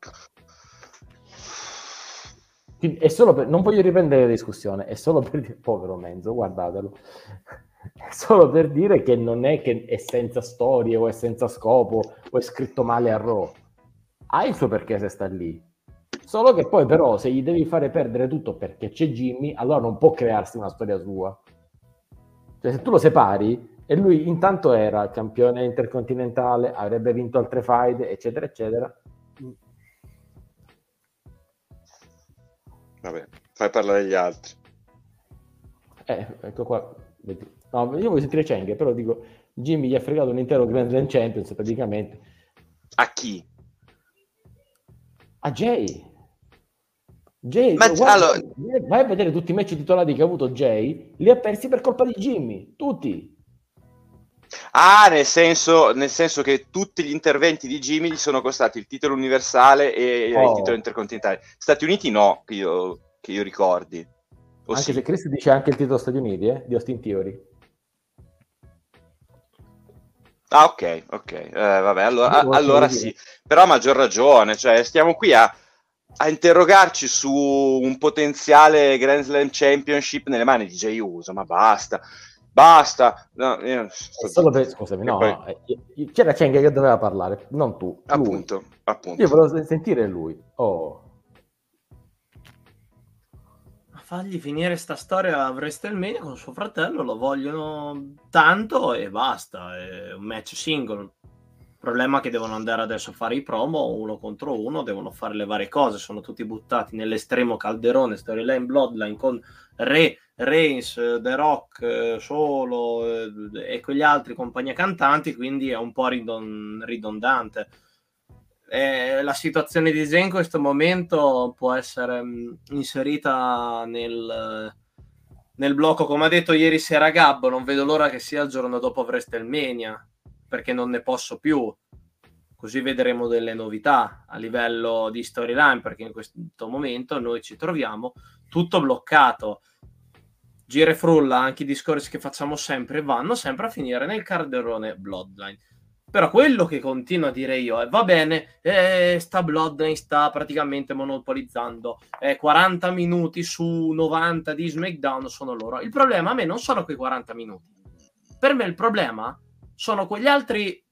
Quindi è solo per, non voglio riprendere la discussione, è solo per dire, povero Menzo, guardatelo, è solo per dire che non è che è senza storie o è senza scopo o è scritto male a Raw. Ha il suo perché se sta lì, solo che poi però se gli devi fare perdere tutto perché c'è Jimmy, allora non può crearsi una storia sua. Cioè se tu lo separi e lui intanto era campione intercontinentale, avrebbe vinto altre fight, eccetera eccetera. Vabbè, fai parlare gli altri. Eh, ecco qua. No, io voglio sentire Cenk, però dico Jimmy gli ha fregato un intero Grand Slam Champions praticamente. A chi? A Jay. Jay, Ma guarda, allora... vai a vedere tutti i match titolati che ha avuto Jay, li ha persi per colpa di Jimmy, tutti. Ah, nel senso, nel senso che tutti gli interventi di Jimmy gli sono costati il titolo universale e oh. il titolo intercontinentale. Stati Uniti no, che io, che io ricordi. O anche sì. se Chris dice anche il titolo Stati Uniti, eh, di Austin Theory. Ah, ok, ok. Eh, vabbè, allora, allora sì. Però a maggior ragione, cioè stiamo qui a, a interrogarci su un potenziale Grand Slam Championship nelle mani di Jey Uso, ma basta, basta. No, io... Solo per, scusami, no, poi... no, c'era Cheng che doveva parlare, non tu. Appunto, appunto. Io volevo sentire lui. Oh. Fagli finire sta storia a WrestleMania con suo fratello, lo vogliono tanto e basta, è un match single. Il problema è che devono andare adesso a fare i promo uno contro uno, devono fare le varie cose, sono tutti buttati nell'estremo calderone, storyline Bloodline con Re, Reigns, The Rock, Solo e quegli altri compagnia cantanti, quindi è un po' ridon- ridondante. Eh, la situazione di Zayn in questo momento può essere mh, inserita nel, nel blocco, come ha detto ieri sera Gabbo, non vedo l'ora che sia il giorno dopo WrestleMania, perché non ne posso più, così vedremo delle novità a livello di storyline, perché in questo momento noi ci troviamo tutto bloccato, gira e frulla, anche i discorsi che facciamo sempre vanno sempre a finire nel calderone Bloodline. Però quello che continuo a dire io è, va bene, eh, sta Bloodline sta praticamente monopolizzando, eh, quaranta minuti su novanta di SmackDown sono loro. Il problema a me non sono quei quaranta minuti. Per me il problema sono quegli altri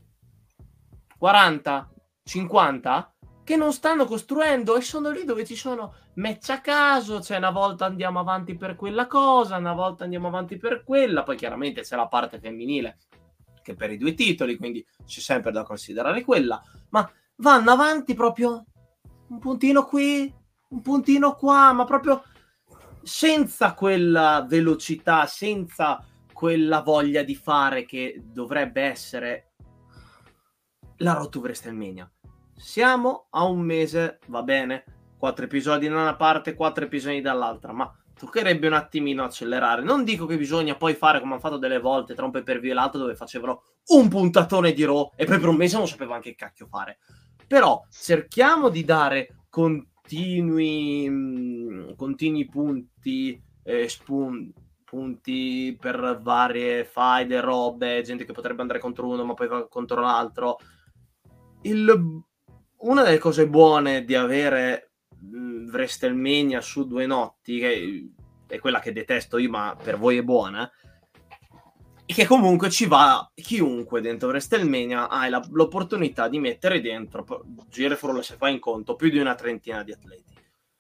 quaranta, cinquanta che non stanno costruendo e sono lì dove ci sono match a caso, cioè una volta andiamo avanti per quella cosa, una volta andiamo avanti per quella, poi chiaramente c'è la parte femminile che per i due titoli, quindi c'è sempre da considerare quella, ma vanno avanti proprio un puntino qui, un puntino qua, ma proprio senza quella velocità, senza quella voglia di fare che dovrebbe essere la Road to WrestleMania. Siamo a un mese, va bene, quattro episodi da una parte, quattro episodi dall'altra, ma toccherebbe un attimino accelerare. Non dico che bisogna poi fare come hanno fatto delle volte tra un pay-per-view e l'altro, dove facevano un puntatone di Raw e poi per un mese non sapevano che cacchio fare. Però cerchiamo di dare continui mh, continui punti eh, spun, punti per varie faide, robe, gente che potrebbe andare contro uno ma poi va contro l'altro. Il, una delle cose buone di avere WrestleMania su due notti, che è quella che detesto io ma per voi è buona, e che comunque ci va chiunque dentro WrestleMania, hai la, l'opportunità di mettere dentro, gira e frulla se fai in conto, più di una trentina di atleti,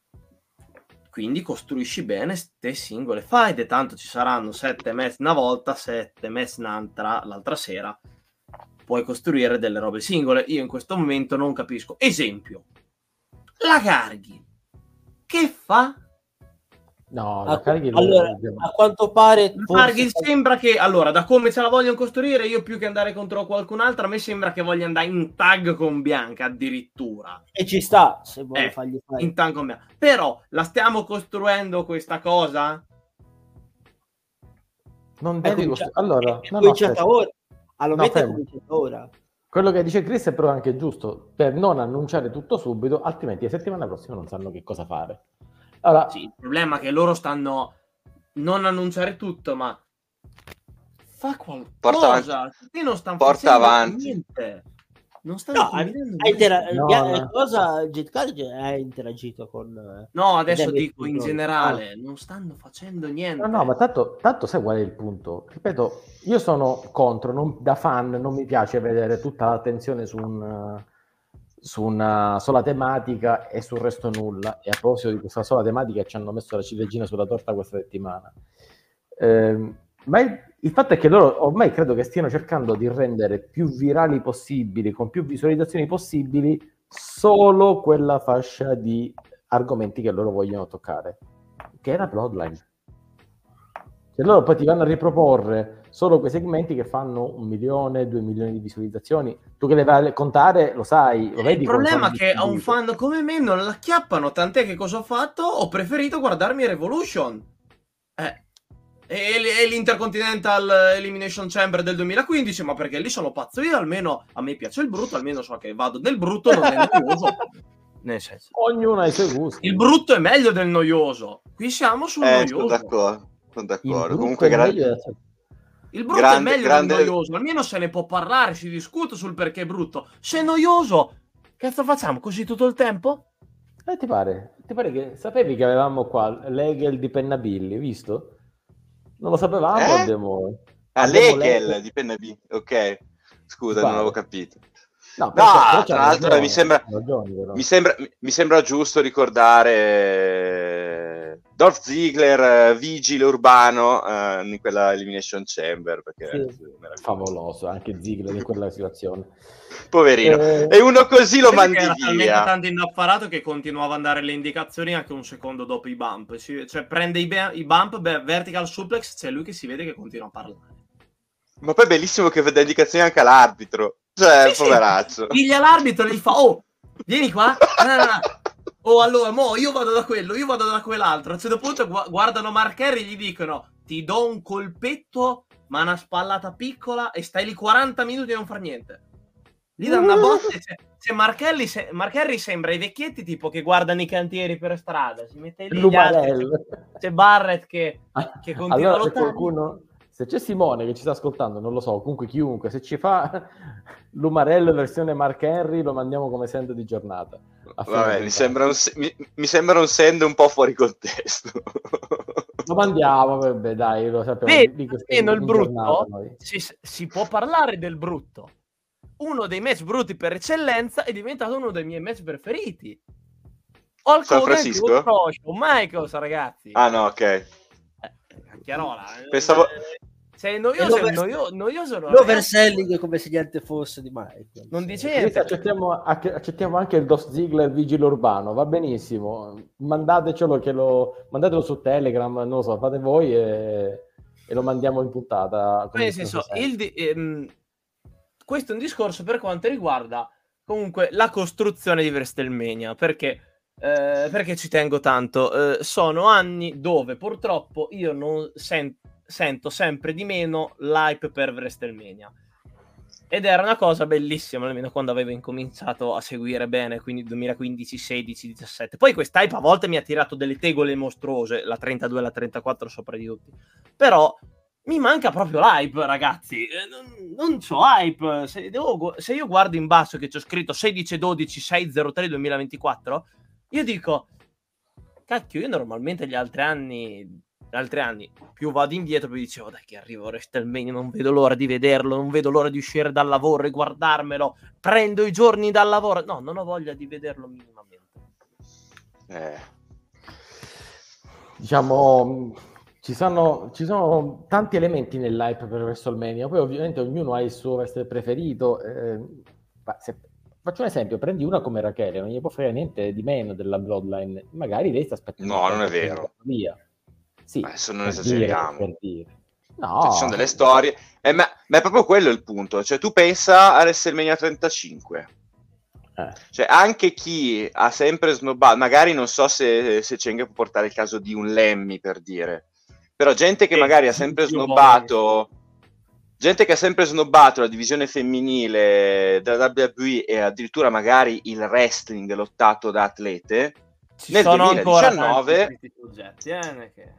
quindi costruisci bene ste singole faide, tanto ci saranno sette match una volta, sette match un'altra, l'altra sera puoi costruire delle robe singole. Io in questo momento non capisco, esempio, la Carghi che fa? No, a, la Carghi allora, non... a quanto pare la Carghi forse... sembra che, allora, da come ce la vogliono costruire, io più che andare contro qualcun'altra, a me sembra che voglia andare in tag con Bianca addirittura, e ci sta se vuole eh, fargli fare in tag con Bianca. Però la stiamo costruendo questa cosa? Non devi cominciata... costru... allora, è no, cominciata no, ora allora no, è cominciata ora. Quello che dice Chris è però anche giusto, per non annunciare tutto subito, altrimenti la settimana prossima non sanno che cosa fare. Allora, sì, il problema è che loro stanno non annunciare tutto, ma fa qualcosa. Porta avanti. Non stanno Porta facendo avanti. niente. Non stanno No, ha intera- no, Bia- no. cosa Jet Carge ha interagito con no, adesso con dico in generale, ah. non stanno facendo niente. No, no, ma tanto, tanto sai qual è il punto? Ripeto, io sono contro, non, da fan non mi piace vedere tutta l'attenzione su, un, su una sola tematica e sul resto nulla. E a proposito di questa sola tematica ci hanno messo la ciliegina sulla torta questa settimana. Eh, ma il, il fatto è che loro ormai credo che stiano cercando di rendere più virali possibili, con più visualizzazioni possibili, solo quella fascia di argomenti che loro vogliono toccare, che è la Bloodline. Se loro poi ti vanno a riproporre solo quei segmenti che fanno un milione, due milioni di visualizzazioni, tu che le vai a contare lo sai, lo vedi. Il problema è che a un fan come me non la acchiappano, tant'è che cosa ho fatto? Ho preferito guardarmi Revolution eh, e, e l'Intercontinental Elimination Chamber del duemilaquindici, ma perché lì sono pazzo io, almeno a me piace il brutto, almeno so che vado nel brutto, non è noioso. Nel senso, ognuno ha i suoi gusti. Il brutto è meglio del noioso, qui siamo sul eh, noioso. Sono d'accordo, sono d'accordo. Il Comunque gra- il brutto grande, è meglio grande... del noioso, almeno se ne può parlare, si discute sul perché è brutto. Se è noioso, che cazzo facciamo? Così tutto il tempo? Eh, ti pare? Ti pare che sapevi che avevamo qua Legel di Pennabilli, visto? Non lo sapevamo, Eh? abbiamo... Ah, abbiamo Legel Legel... di Pennabilli, ok. Scusa, non avevo capito. No, però, No, però tra c'ha l'altro ragione, mi sembra, ragione, mi, sembra, mi sembra giusto ricordare Dolph Ziggler, vigile urbano, eh, in quella Elimination Chamber, perché Sì. favoloso, anche Ziggler in quella situazione. Poverino. Eh, E uno così lo mandi era via. talmente tanto inapparato che continuava a dare le indicazioni anche un secondo dopo i bump. Si- cioè prende i, be- i bump, beh, vertical suplex, c'è lui che si vede che continua a parlare. Ma poi è bellissimo che vede indicazioni anche all'arbitro. Cioè, Sì, poveraccio. Sì. Piglia l'arbitro e gli fa, oh, vieni qua. No, no, no. Oh, allora, mo, io vado da quello, io vado da quell'altro. A un certo punto gu- guardano Mark Henry e gli dicono, ti do un colpetto, ma una spallata piccola, e stai lì quaranta minuti e non far niente. Gli danno una botta e c'è, c'è Mark Henry, se, Mark Henry sembra i vecchietti tipo che guardano i cantieri per strada. Si mette lì gli altri, c'è, c'è Barrett che, che continua allora, a se lottare. qualcuno... Se c'è Simone che ci sta ascoltando, non lo so, comunque chiunque, se ci fa l'Umarello versione Mark Henry, lo mandiamo come sendo di giornata. Vabbè, mi sembra, un, mi, mi sembra un send un po' fuori contesto. Lo mandiamo, vabbè, dai, lo sappiamo. Vedi, almeno il brutto, si, si può parlare del brutto. Uno dei match brutti per eccellenza è diventato uno dei miei match preferiti. Hulk San Hogan Francisco? contro Michaels, ragazzi. Ah no, ok. Eh, chiarola. Pensavo... Sei noioso, è noioso, noioso l'overselling come se niente fosse di Michael. Non dice niente. Accettiamo, accettiamo anche il Dolph Ziggler vigile urbano, va benissimo. Mandatecelo, che lo, mandatelo su Telegram, non lo so, fate voi e, e lo mandiamo in puntata. Nel senso, il di, ehm, questo è un discorso per quanto riguarda comunque la costruzione di WrestleMania, perché Eh, perché ci tengo tanto. Eh, sono anni dove purtroppo io non sen- sento sempre di meno l'hype per WrestleMania, ed era una cosa bellissima almeno quando avevo incominciato a seguire bene, quindi duemilaquindici, sedici, diciassette. Poi quest'hype a volte mi ha tirato delle tegole mostruose, la trentadue e la trentaquattro sopra di tutti, però mi manca proprio l'hype, ragazzi. Eh, non, non c'ho hype. Se, devo, se io guardo in basso che c'ho scritto sedici dodici sei zero tre duemilaventiquattro, io dico, cacchio, io normalmente gli altri anni, gli altri anni più vado indietro, più dicevo, dai che arrivo a WrestleMania, non vedo l'ora di vederlo, non vedo l'ora di uscire dal lavoro e guardarmelo, prendo i giorni dal lavoro. No, non ho voglia di vederlo minimamente. Eh. Diciamo, ci sono, ci sono tanti elementi nell'hype per WrestleMania, poi ovviamente ognuno ha il suo wrestler preferito. Eh, se... Faccio un esempio, prendi una come Rachele, non gli può fare niente di meno della Bloodline, magari lei sta aspettando. No, non è vero. Via. Sì, adesso non per esageriamo. Dire, per dire. No. Cioè, ci sono delle storie, eh, ma, ma è proprio quello il punto. Cioè, tu pensa a WrestleMania trentacinque. Eh. Cioè, anche chi ha sempre snobbato, magari non so se, se Cheng può portare il caso di un Lemmy, per dire, però gente che magari ha sempre snobbato. Gente che ha sempre snobbato la divisione femminile della W W E e addirittura magari il wrestling lottato da atlete, ci nel sono duemiladiciannove... ancora tanti soggetti, eh, che...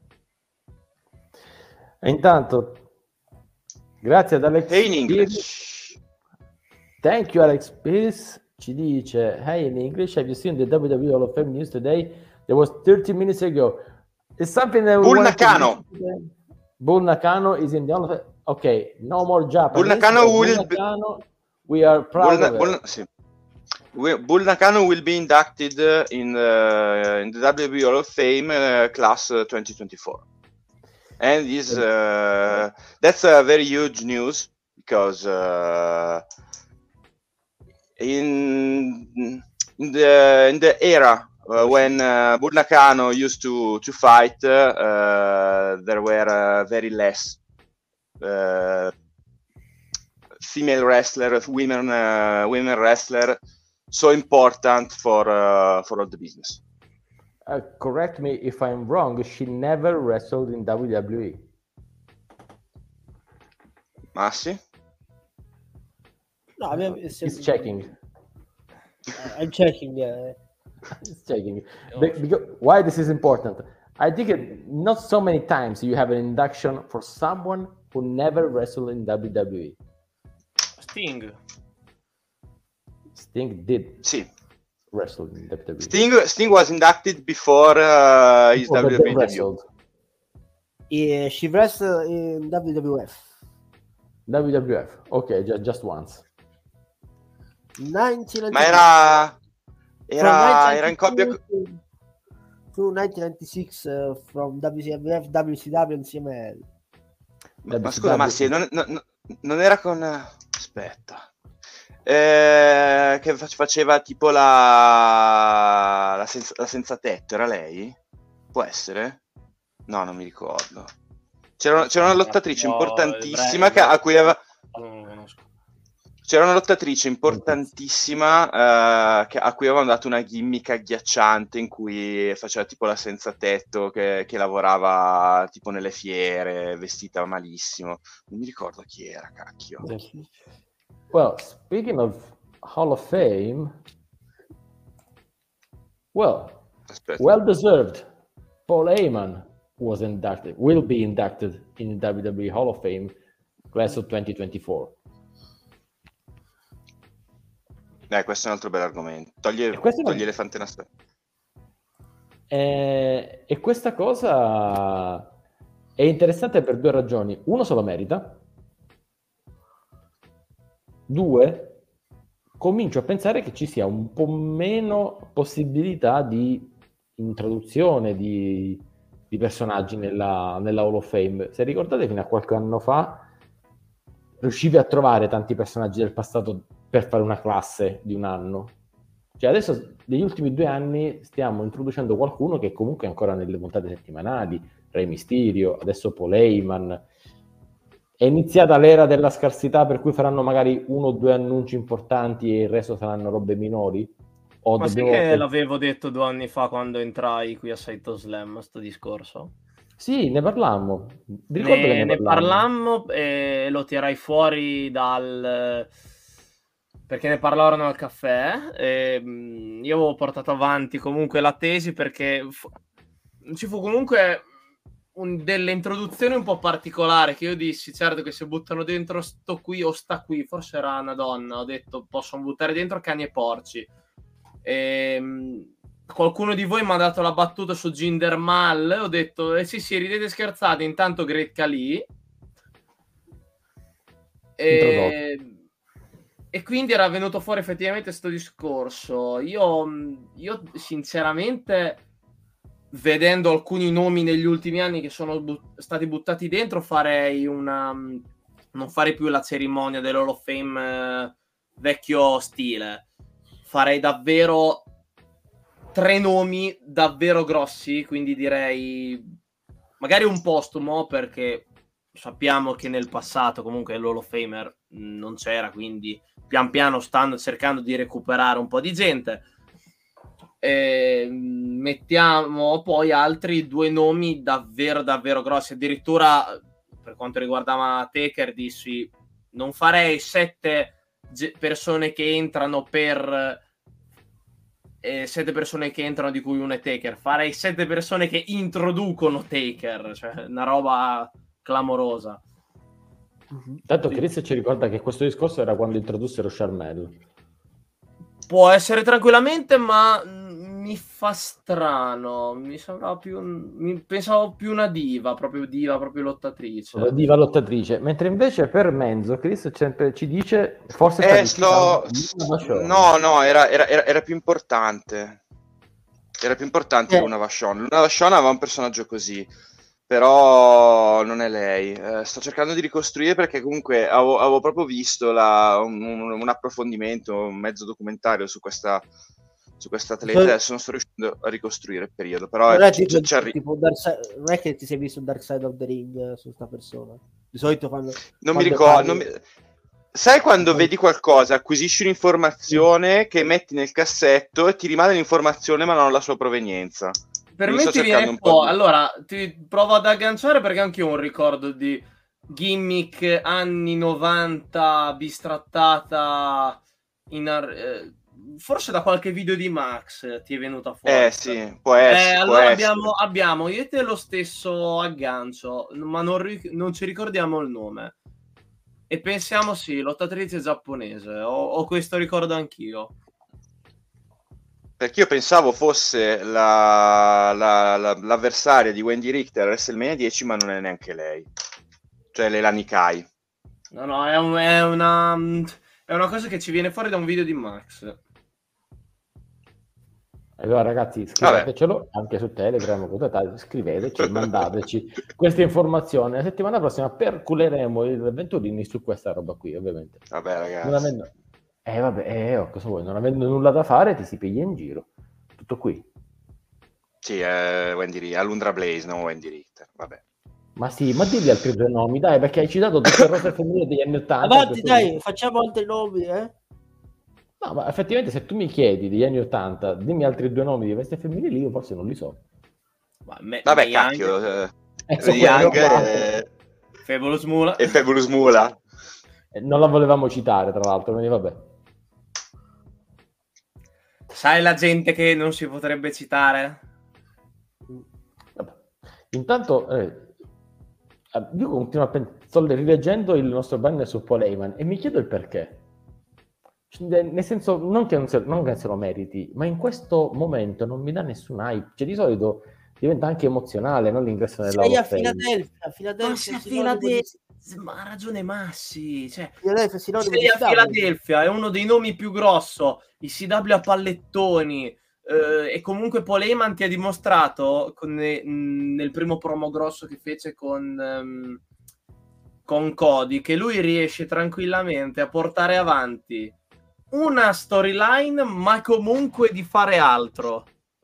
E intanto, grazie ad Alex Hey in English. Thank you Alex Pierce, ci dice, hey in English, have you seen the W W E Hall of Fame news today? There was thirty minutes ago. It's something that Bull Nakano. Bull Nakano is in the Hall of Fame. Okay, no more Japanese. Bull Nakano will Bull Nakano, we are proud Bull, of Bull, it. sì. Bull Nakano will be inducted in, uh, in the W W E Hall of Fame uh, class twenty twenty-four, and is uh, that's a very huge news because uh, in in the in the era uh, when uh, Bull Nakano used to to fight, uh, there were uh, very less Uh, female wrestler, women, uh, women wrestler, so important for uh, for all the business. Uh, correct me if I'm wrong. She never wrestled in W W E. Massi? No, abbiamo, He's checking. I'm checking. Yeah. He's checking. Be- because, why this is important? I think it, not so many times you have an induction for someone who never wrestled in W W E. Sting. Sting did. Sì. wrestled in W W E. Sting, Sting was inducted before uh, his Before W W E debut. wrestled. Yeah, she wrestled in W W F. W W F, ok, just, just once. nineteen Ma era era, era in coppia to millenovecentonovantasei uh, from W C W F, W C W and C M L. Ma, ma scusa, ma sì, non, non, non era con... Aspetta. Eh, che faceva tipo la... La senza, la senza tetto, era lei? Può essere? No, non mi ricordo. C'era, c'era una lottatrice no, importantissima breve, che, a cui aveva... non lo conosco. C'era una lottatrice importantissima uh, che, a cui avevano dato una gimmick agghiacciante in cui faceva tipo la senza tetto, che, che lavorava tipo nelle fiere, vestita malissimo. Non mi ricordo chi era, cacchio. Well, speaking of Hall of Fame, well, Aspetta. well deserved. Paul Heyman was inducted, will be inducted in the W W E Hall of Fame class of twenty twenty-four. Eh, questo è un altro bel argomento. Togli, questo togli non... elefante nella stanza. E, e questa cosa è interessante per due ragioni. Uno, se lo merita. Due, comincio a pensare che ci sia un po' meno possibilità di introduzione di, di personaggi nella, nella Hall of Fame. Se ricordate, fino a qualche anno fa riuscivi a trovare tanti personaggi del passato per fare una classe di un anno. Cioè adesso, negli ultimi due anni, stiamo introducendo qualcuno che comunque è ancora nelle puntate settimanali, Rey Mysterio, adesso Paul Heyman. È iniziata l'era della scarsità, per cui faranno magari uno o due annunci importanti e il resto saranno robe minori? O Ma dobbiamo... sì che l'avevo detto due anni fa quando entrai qui a Saito Slam, sto discorso? Sì, ne parlammo. Ne, ne, ne parlammo e lo tirai fuori dal... perché ne parlarono al caffè e io avevo portato avanti comunque la tesi perché fu... ci fu comunque un... delle introduzioni un po' particolari che io dissi, certo che se buttano dentro sto qui o sta qui, forse era una donna, ho detto possono buttare dentro cani e porci. E... qualcuno di voi mi ha dato la battuta su Jinder Mahal, ho detto eh sì sì ridete scherzate, intanto Great Khali e... e quindi era venuto fuori effettivamente questo discorso. Io, io sinceramente, vedendo alcuni nomi negli ultimi anni che sono but- stati buttati dentro, farei una non farei più la cerimonia dell'Hall of Fame eh, vecchio stile, farei davvero tre nomi davvero grossi, quindi direi magari un postumo, perché sappiamo che nel passato comunque l'Hall of Famer non c'era, quindi pian piano stanno cercando di recuperare un po' di gente. E mettiamo poi altri due nomi davvero davvero grossi, addirittura per quanto riguardava Taker dissi non farei sette ge- persone che entrano per eh, sette persone che entrano di cui uno è Taker, farei sette persone che introducono Taker, cioè una roba clamorosa. Tanto Chris ci ricorda che questo discorso era quando introdussero Sharmell. Può essere tranquillamente, ma mi fa strano. Mi sembrava più. Mi pensavo più una diva, proprio diva, proprio lottatrice. Una diva lottatrice. Mentre invece per Menzo, Chris sempre ci dice forse. Eh, sto... No, no, era, era, era più importante. Era più importante eh. Luna Vachon. Luna Vachon aveva un personaggio così. Però non è lei. Eh, sto cercando di ricostruire perché comunque avevo, avevo proprio visto la, un, un, un approfondimento, un mezzo documentario su questa, su questa atleta. Adesso non sto riuscendo a ricostruire il periodo. Però non, è, è tipo, c- c- tipo Dark Side, non è che ti sei visto Dark Side of the Ring su sta persona. Di solito quando non quando mi ricordo. parli... Non mi... Sai quando vedi qualcosa, acquisisci un'informazione che metti nel cassetto e ti rimane l'informazione ma non la sua provenienza. Permettimi, ecco, di... allora ti provo ad agganciare perché anche io ho un ricordo di gimmick anni novanta bistrattata in ar- eh, forse da qualche video di Max ti è venuta fuori. Eh sì, può essere. Eh, può allora essere. abbiamo, abbiamo io e te lo stesso aggancio, ma non, ri- non ci ricordiamo il nome. E pensiamo sì, lottatrice giapponese, ho, ho questo ricordo anch'io. perché io pensavo fosse la, la, la, l'avversaria di Wendy Richter a WrestleMania dieci, ma non è neanche lei, cioè Leilani Kai. No, no, è, un, è una è una cosa che ci viene fuori da un video di Max. Allora ragazzi, scrivetecelo Vabbè. anche su Telegram, scriveteci, mandateci queste informazioni. La settimana prossima perculeremo i Venturini su questa roba qui, ovviamente. Vabbè ragazzi. Non avendo... Eh vabbè, eh, oh, cosa vuoi? Non avendo nulla da fare ti si piglia in giro. Tutto qui. Sì, eh, Wendy Richter, Alundra Blaze, non Wendy Richter, vabbè. Ma sì, ma digli altri due nomi, dai, perché hai citato tutte le rose femminili degli anni ottanta. Avanti, dai, video. Facciamo altri nomi, eh? No, ma effettivamente se tu mi chiedi degli anni ottanta, dimmi altri due nomi di veste femminili, io forse non li so. Ma me, Vabbè, me cacchio. Eh, Young e... Fabulous Moolah. E Fabulous Moolah. Eh, non la volevamo citare, tra l'altro, quindi vabbè. Sai la gente che non si potrebbe citare? Vabbè. Intanto, eh, io continuo a pensare, sto rileggendo il nostro banner su Paul Heyman e mi chiedo il perché. Nel senso, non che, non se, non che se lo meriti, ma in questo momento non mi dà nessun hype. Cioè, di solito diventa anche emozionale, non l'ingresso nella Sei a Filadelfia, Filadelfia, ma a Filadelfia, ma ha ragione Massi. Cioè, Filadelfia, sei a Filadelfia, è uno dei nomi più grosso, i C W a pallettoni, eh, e comunque Paul Heyman ti ha dimostrato con, eh, nel primo promo grosso che fece con... Um, con Cody, che lui riesce tranquillamente a portare avanti una storyline, ma comunque di fare altro.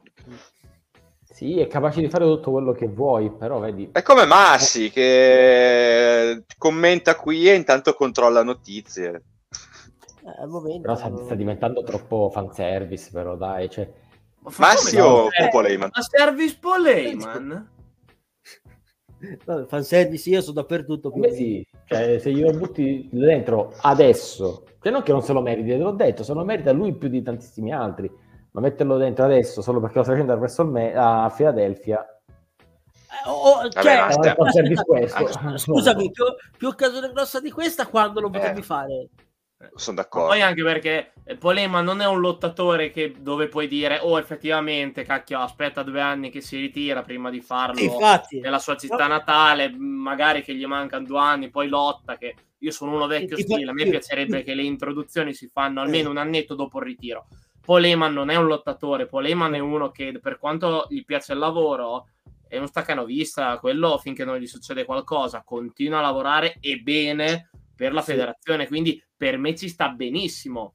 Sì, è capace di fare tutto quello che vuoi, però vedi... È come Massi, che commenta qui e intanto controlla notizie. Eh, momento... Però sta, sta diventando troppo fanservice, però dai, cioè... Massi o Paul Heyman? Ma service Paul Heyman? Vabbè, fanservice, io sono dappertutto. Beh, sì, cioè, se glielo butti dentro adesso, cioè non che non se lo meriti, te l'ho detto, se lo merita lui più di tantissimi altri, ma metterlo dentro adesso solo perché lo sta facendo verso me a Philadelphia. Eh, oh, cioè, Vabbè, ma aspetta, questo. Scusami, più, più occasione grossa di questa quando lo potevi eh. fare? Sono d'accordo. Poi anche perché Paul Heyman non è un lottatore che dove puoi dire oh effettivamente cacchio aspetta due anni che si ritira prima di farlo Infatti. nella sua città natale, magari che gli mancano due anni, poi lotta, che io sono uno vecchio tipo, stile, a me piacerebbe che le introduzioni si fanno almeno un annetto dopo il ritiro. Paul Heyman non è un lottatore, Paul Heyman è uno che per quanto gli piace il lavoro è uno staccanovista, quello finché non gli succede qualcosa continua a lavorare e bene per la sì. federazione, quindi per me ci sta benissimo.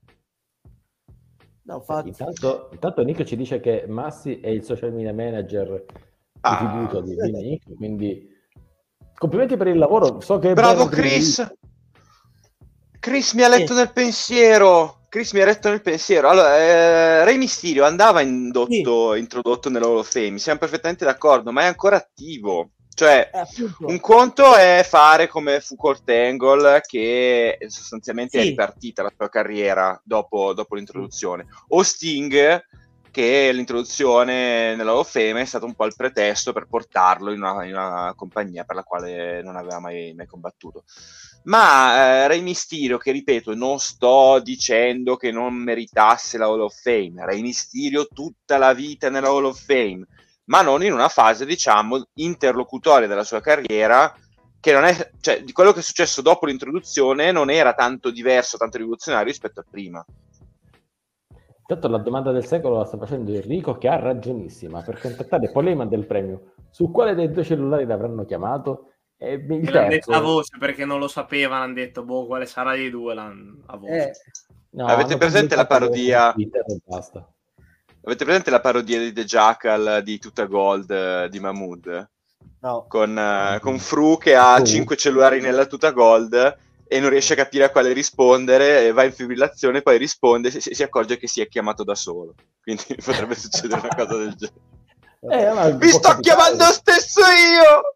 No, intanto, intanto Nick ci dice che Massi è il social media manager ah. di fiducia di, di Nick, quindi complimenti per il lavoro. So che bravo Chris di... Chris mi ha letto sì. nel pensiero Chris mi ha letto nel pensiero allora eh, Re Mysterio andava indotto, sì. introdotto nell'Hall of Fame, siamo perfettamente d'accordo, ma è ancora attivo. Cioè, eh, un conto è fare come fu Kurt Angle, che sostanzialmente sì. è ripartita la sua carriera dopo, dopo l'introduzione, o Sting, che l'introduzione nella Hall of Fame è stato un po' il pretesto per portarlo in una, in una compagnia per la quale non aveva mai, mai combattuto. Ma eh, Re Mysterio, che ripeto, non sto dicendo che non meritasse la Hall of Fame, Re Mysterio tutta la vita nella Hall of Fame, ma non in una fase, diciamo, interlocutoria della sua carriera, che non è, cioè, di quello che è successo dopo l'introduzione non era tanto diverso, tanto rivoluzionario rispetto a prima. Intanto la domanda del secolo la sta facendo Enrico, che ha ragionissima, per contattare Paul Heyman del premio. Su quale dei due cellulari l'avranno chiamato? E il l'hanno detto a voce, perché non lo sapevano, hanno detto, boh, quale sarà dei due, l'hanno a voce. Eh. No, avete presente la parodia... Basta. Avete presente la parodia di The Jackal di Tutta Gold uh, di Mahmood? No. Con, uh, con Fru che ha oh. cinque cellulari nella Tutta Gold e non riesce a capire a quale rispondere, e va in fibrillazione, poi risponde e si, si accorge che si è chiamato da solo. Quindi potrebbe succedere una cosa del genere. Eh, Mi sto capitare. chiamando stesso io!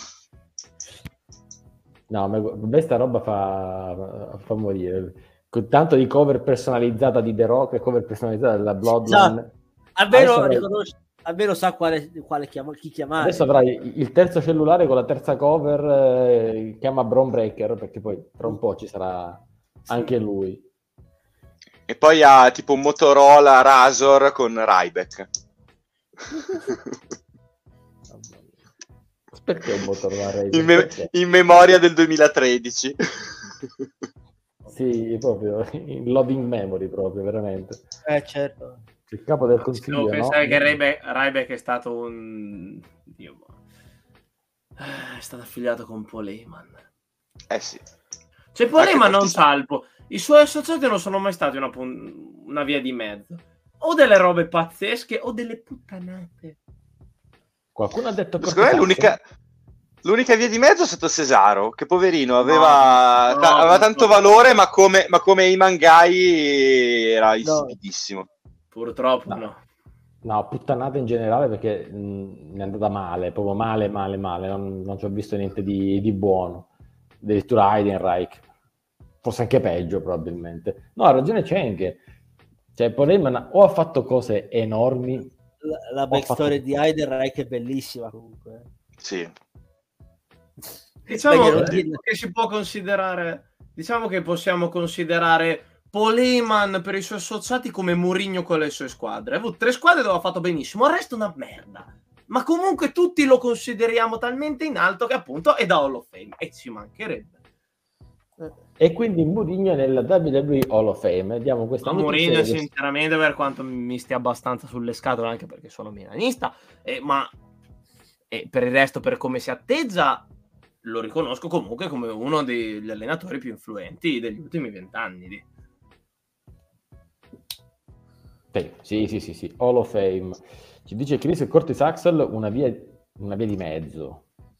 No, ma questa roba fa, fa morire. Con tanto di cover personalizzata di The Rock e cover personalizzata della Bloodline. Esatto. Almeno, avrai... riconosce... almeno sa quale, quale chiama... chi chiamare. Adesso avrai il terzo cellulare con la terza cover, eh, chiama Bron Breaker, perché poi tra un po' ci sarà anche lui. E poi ha tipo un Motorola Razor con Ryback. Perché un Motorola Razor? In, me- in memoria del duemilatredici. Sì, proprio in loading memory, proprio, veramente. Eh, certo. Il capo del consiglio, Devo no? pensare che Ryback, Ryback è stato un... Dio, è stato affiliato con Paul Heyman. Eh sì. Cioè Paul Anche Heyman non forti- salvo. I suoi associati non sono mai stati una, pun- una via di mezzo. O delle robe pazzesche o delle puttanate. Qualcuno ha detto Secondo me Corti l'unica, l'unica via di mezzo è stato Cesaro, che poverino aveva, No, no, ta- aveva no, tanto no. valore, ma come, ma come Iman Gai era insipidissimo. Purtroppo No. no. No, puttanate in generale perché mh, mi è andata male, proprio male, male, male. Non, non ci ho visto niente di, di buono. Addirittura Heidenreich. Forse anche peggio, probabilmente. No, ha ragione Cenk. Cioè, Paul Heyman o ha fatto cose enormi. La, la ho backstory fatto- di Heidenreich è bellissima comunque. Sì. Diciamo Meglio non che, dirlo. che si può considerare, diciamo che possiamo considerare Paul Heyman per i suoi associati come Mourinho con le sue squadre. Ha avuto tre squadre dove ha fatto benissimo, il resto è una merda. Ma comunque tutti lo consideriamo talmente in alto che appunto è da Hall of Fame e ci mancherebbe. E quindi Mourinho nella W W E Hall of Fame. Diamo questa Ma notizia. Mourinho di questo- sinceramente, per quanto mi stia abbastanza sulle scatole, anche perché sono milanista, eh, ma eh, per il resto, per come si atteggia, lo riconosco comunque come uno degli allenatori più influenti degli ultimi vent'anni. Di. Sì, sì, sì, sì, Hall of Fame. Ci dice Chris Curtis Axel una via, una via di mezzo.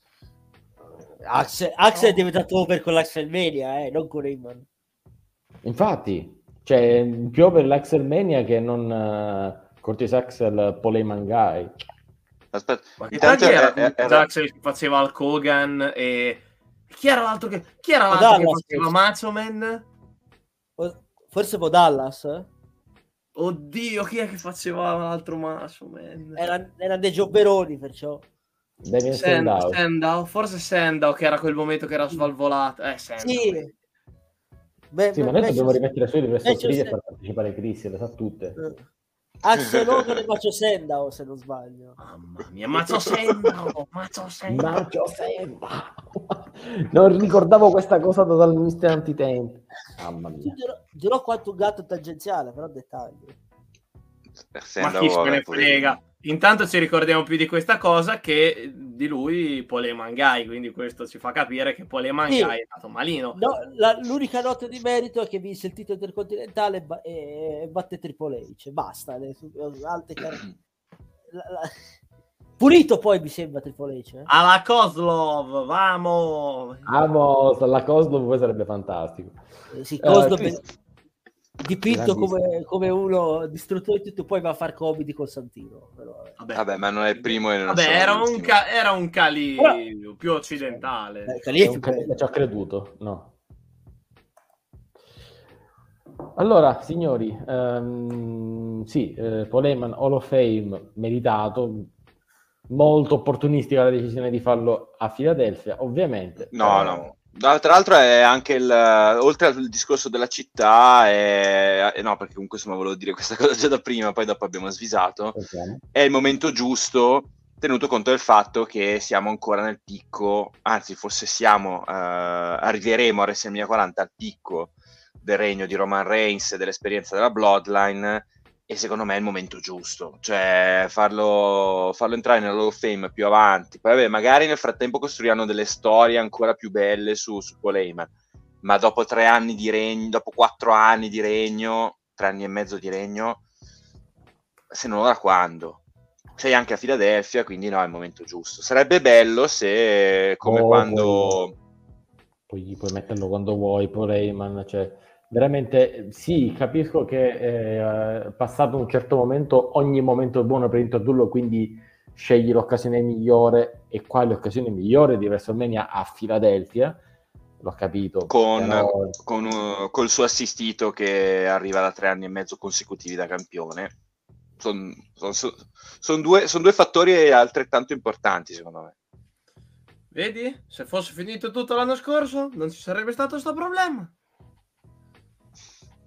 Axel, Axel è diventato over con l'Axelmania, eh, non con Heyman. Infatti, cioè, più per l'Axelmania che non uh, Curtis Axel Paul Heyman Guy. Aspetta, Ma che intanto tanti era, è- è- era... Jackson che faceva Hulk Hogan e chi era l'altro che, chi era l'altro Dallas, che faceva Macho Man? Forse Bo Dallas, eh? Oddio, chi è che faceva l'altro Macho Man? Era, era dei giobberoni, perciò. Damien Sandow, Sandow. Sandow, forse Sandow che era quel momento che era svalvolato. Eh, Sandow. Sì. Beh, Sì, ma beh, noi dobbiamo beh, rimettere su il resto Macho trivia San- per partecipare a Chris, le sa tutte. Axel Hogan e Macho Sandow, se non sbaglio. Mamma mia, Macho Sandow, Macho Sandow. Macho Sandow. Non ricordavo questa cosa totalmente antitempo. Mamma mia. Dirò, dirò quanto un gatto tangenziale, però dettagli. Ma Sandow, chi se vabbè, ne frega? Intanto ci ricordiamo più di questa cosa che di lui Paul Heyman Guy, quindi questo ci fa capire che Paul Heyman Sì. Guy è stato malino. No, la- l'unica nota di merito è che vinse il titolo intercontinentale e, ba- e, e batte Triple H. Basta. Le, le altre car- la- la- Pulito poi mi sembra Triple H. Eh? Alla Kozlov, vamo! Amo, la Kozlov poi sarebbe fantastico. Eh, sì, Eh, Kozlov Chris- è dipinto come, come uno distruttore di tutto, poi va a far comedy con Santino. Però, eh. Vabbè, Vabbè, ma non è il primo e non Vabbè, sarà era un, l'ultimo. ca- era un Cali Però- più occidentale. Eh, È Cali è un più ca- bello. ci ho creduto, no. Allora, signori, ehm, sì, eh, Paul Heyman Hall of Fame meritato, molto opportunistica la decisione di farlo a Filadelfia, ovviamente. No, però- no. Da- Tra l'altro è anche il, oltre al discorso della città, è, eh, no, perché comunque insomma volevo dire questa cosa già da prima, poi dopo abbiamo svisato, Sentiamo. è il momento giusto, tenuto conto del fatto che siamo ancora nel picco, anzi forse siamo, eh, arriveremo a WrestleMania quaranta al picco del regno di Roman Reigns e dell'esperienza della Bloodline, e secondo me è il momento giusto, cioè farlo, farlo entrare nella Hall of Fame più avanti. Poi vabbè, magari nel frattempo costruiranno delle storie ancora più belle su, su Paul Heyman, ma dopo tre anni di regno, dopo quattro anni di regno, tre anni e mezzo di regno, se non ora quando? Sei anche a Filadelfia, quindi no, è il momento giusto. Sarebbe bello se, come Oh, quando... Poi puoi metterlo quando vuoi, Paul Heyman, cioè veramente sì, capisco che eh, passato un certo momento, ogni momento è buono per introdurlo, quindi scegli l'occasione migliore, e qua l'occasione migliore di WrestleMania a Filadelfia, l'ho capito. Con, però... con uh, col suo assistito che arriva da tre anni e mezzo consecutivi da campione. Sono son, son, son due, son due fattori altrettanto importanti, secondo me. Vedi? Se fosse finito tutto l'anno scorso non ci sarebbe stato questo problema.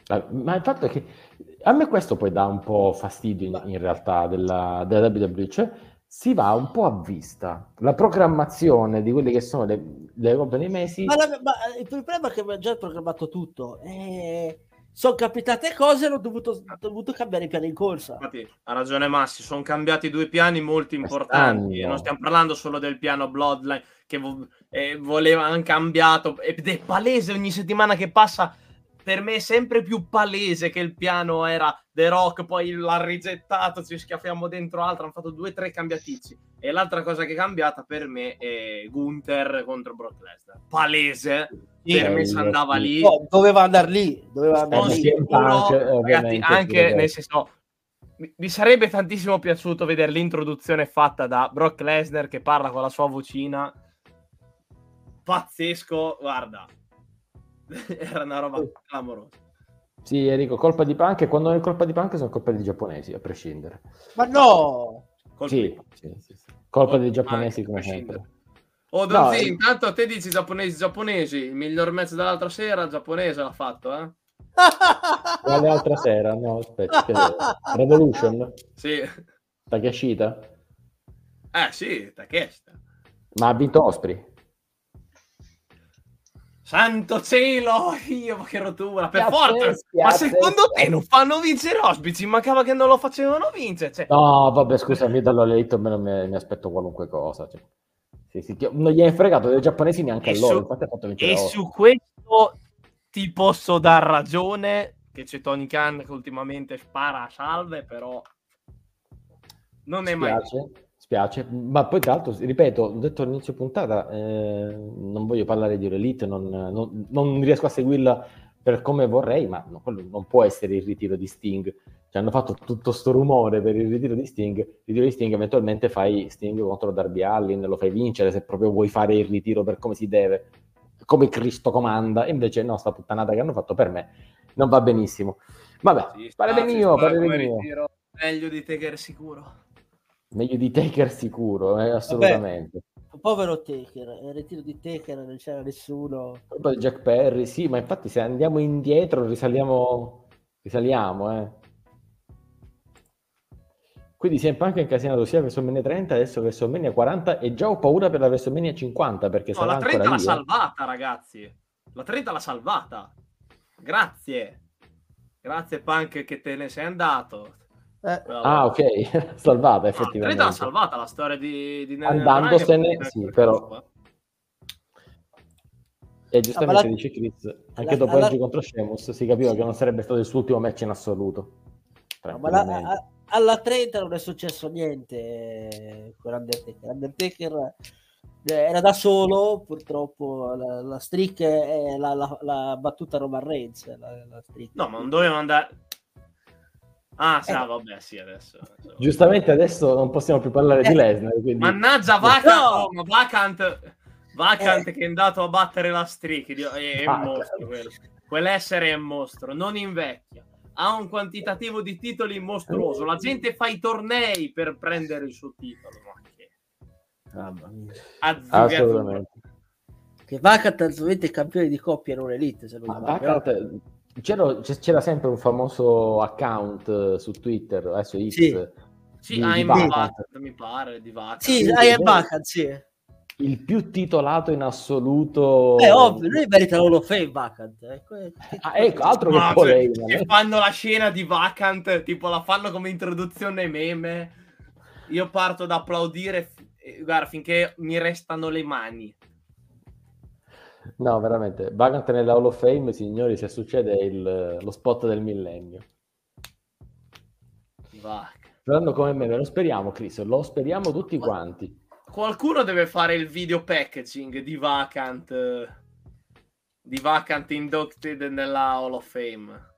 Ma il fatto è che a me questo poi dà un po' fastidio in, in realtà della, della W W E, cioè si va un po' a vista. La programmazione di quelle che sono le, le robe nei mesi... Ma, la, ma il problema è che abbiamo già programmato tutto. E... sono capitate cose e ho dovuto, ho dovuto cambiare i piani in corsa. Infatti, ha ragione Massi, sono cambiati due piani molto importanti. E non stiamo parlando solo del piano Bloodline, che vo- eh, volevano cambiato. Ed è palese ogni settimana che passa. Per me è sempre più palese che il piano era The Rock, poi l'ha rigettato, ci schiaffiamo dentro altro, hanno fatto due o tre cambiatizi. E l'altra cosa che è cambiata per me è Gunther contro Brock Lesnar. Palese, sì, per me si andava sì. lì. No, doveva andare lì, doveva andare lì. Sicuro, ragazzi, anche nel senso, mi, mi sarebbe tantissimo piaciuto vedere l'introduzione fatta da Brock Lesnar che parla con la sua vocina. Pazzesco, guarda. Era una roba clamorosa. Sì, Enrico, colpa di Punk, e quando è colpa di Punk sono colpa dei giapponesi, a prescindere. Ma no! Sì, sì, sì, sì. Colpa, colpa dei giapponesi come sempre. Oh, Donzi, no, intanto te dici giapponesi giapponesi, il miglior match dell'altra sera, il giapponese l'ha fatto, eh? Quale altra sera? No, aspetta, aspetta. Revolution? Sì. Takeshita? Eh sì, Takeshita. Ma ha vinto Osprey? Santo cielo, io ma che rottura, per spiace, forza. Spiace, ma secondo spiace. te non fanno vincere Osprey? Ci mancava che non lo facevano vincere. Cioè... No, vabbè, scusami, dall'Elite me mi, mi aspetto qualunque cosa. Cioè. Sì, sì, non gli hai fregato dei giapponesi neanche a loro. Su, e su questo ti posso dar ragione, che c'è Tony Khan che ultimamente spara a salve, però non è spiace. mai... Spiace, ma poi tra l'altro, ripeto, ho detto all'inizio puntata, eh, non voglio parlare di Elite, non, non, non riesco a seguirla per come vorrei, ma no, quello non può essere il ritiro di Sting. Cioè, hanno fatto tutto sto rumore per il ritiro di Sting, il ritiro di Sting eventualmente fai Sting contro Darby Allin, lo fai vincere se proprio vuoi fare il ritiro per come si deve, come Cristo comanda, e invece no, sta puttanata che hanno fatto per me non va benissimo. Vabbè, sì, parere mio, parere mio. Ritiro, meglio di Taker sicuro. Meglio di Taker sicuro, eh, assolutamente. Vabbè, povero Taker, il ritiro di Taker non c'era nessuno. Poi Jack Perry, sì, ma infatti se andiamo indietro risaliamo, risaliamo, eh. Quindi si è anche incasinato sia WrestleMania trenta adesso che WrestleMania quaranta, e già ho paura per la WrestleMania cinquanta perché no, sarà la trenta ancora l'ha lì, salvata, eh. Ragazzi. La trenta l'ha salvata. Grazie. Grazie Punk che te ne sei andato. Eh. Ah, ok, salvata effettivamente. No, la trenta l'ha salvata la storia di, di andandosene, sì, però. E giustamente ah, la... dice Chris, anche la, dopo alla... Edge contro Sheamus si capiva che non sarebbe stato il suo ultimo match in assoluto. No, ma la, a, alla trenta non è successo niente con Undertaker. Undertaker era da solo, purtroppo la, la streak è la, la, la battuta Roman Reigns. La, la streak. No, ma non doveva andare... Ah, sì, eh. vabbè, sì, adesso, adesso. Giustamente adesso non possiamo più parlare eh. di Lesnar. Quindi... Mannaggia Vacant, no. oh, Vacant, Vacant eh. che è andato a battere la streak, è, è un mostro quello. Quell'essere è un mostro, non invecchia. Ha un quantitativo di titoli mostruoso. La gente fa i tornei per prendere il suo titolo. Ma che... Assolutamente. Che Vacant assolutamente campione di coppia non elite. Se non ah, Vacant... C'era, c'era sempre un famoso account su Twitter, adesso X. Sì, sì di, di Vacant, mi pare, di Vacant. Sì, I am Vacant, sì. Il più titolato in assoluto. È ovvio, lui merita l'Hall of Fame Vacant. Ecco, ah, ecco altro no, che polemica. Cioè, fanno la scena di Vacant, tipo la fanno come introduzione meme. Io parto ad applaudire, guarda, finché mi restano le mani. No, veramente, Vacant nella Hall of Fame, signori, se succede il, lo spot del millennio. Saranno come me, lo speriamo, Chris, lo speriamo tutti quanti. Qualcuno deve fare il video packaging di Vacant, di Vacant inducted nella Hall of Fame.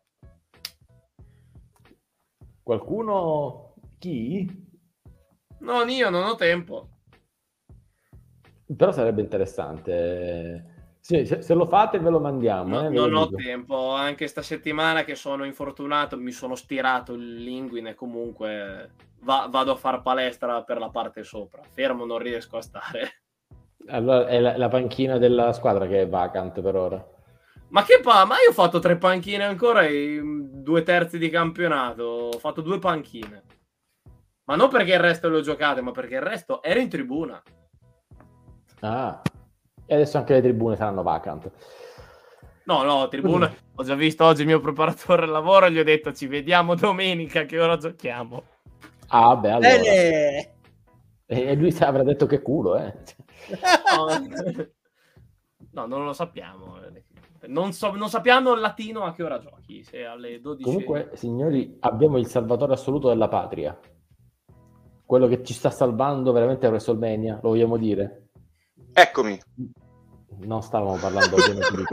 Qualcuno? Chi? Non io, non ho tempo. Però sarebbe interessante. Sì, se, se lo fate ve lo mandiamo. No, eh, non ho dico. tempo, anche sta settimana che sono infortunato mi sono stirato il linguine, comunque va, vado a far palestra per la parte sopra, fermo non riesco a stare. Allora è la, la panchina della squadra che è vacant per ora. Ma che pa? Ma io ho fatto tre panchine ancora in due terzi di campionato. Ho fatto due panchine. Ma non perché il resto le ho giocate, ma perché il resto era in tribuna. Ah, e adesso anche le tribune saranno vacant. No, no, tribuna. Ho già visto oggi il mio preparatore al lavoro e gli ho detto ci vediamo domenica, che ora giochiamo. Ah, beh, allora. Bene. E lui avrà detto che culo, eh. No, no, non lo sappiamo. Non, so, non sappiamo il latino a che ora giochi. Se alle dodici. Comunque, signori, abbiamo il salvatore assoluto della patria. Quello che ci sta salvando veramente è WrestleMania, lo vogliamo dire? Eccomi. Non stavamo parlando ovviamente di...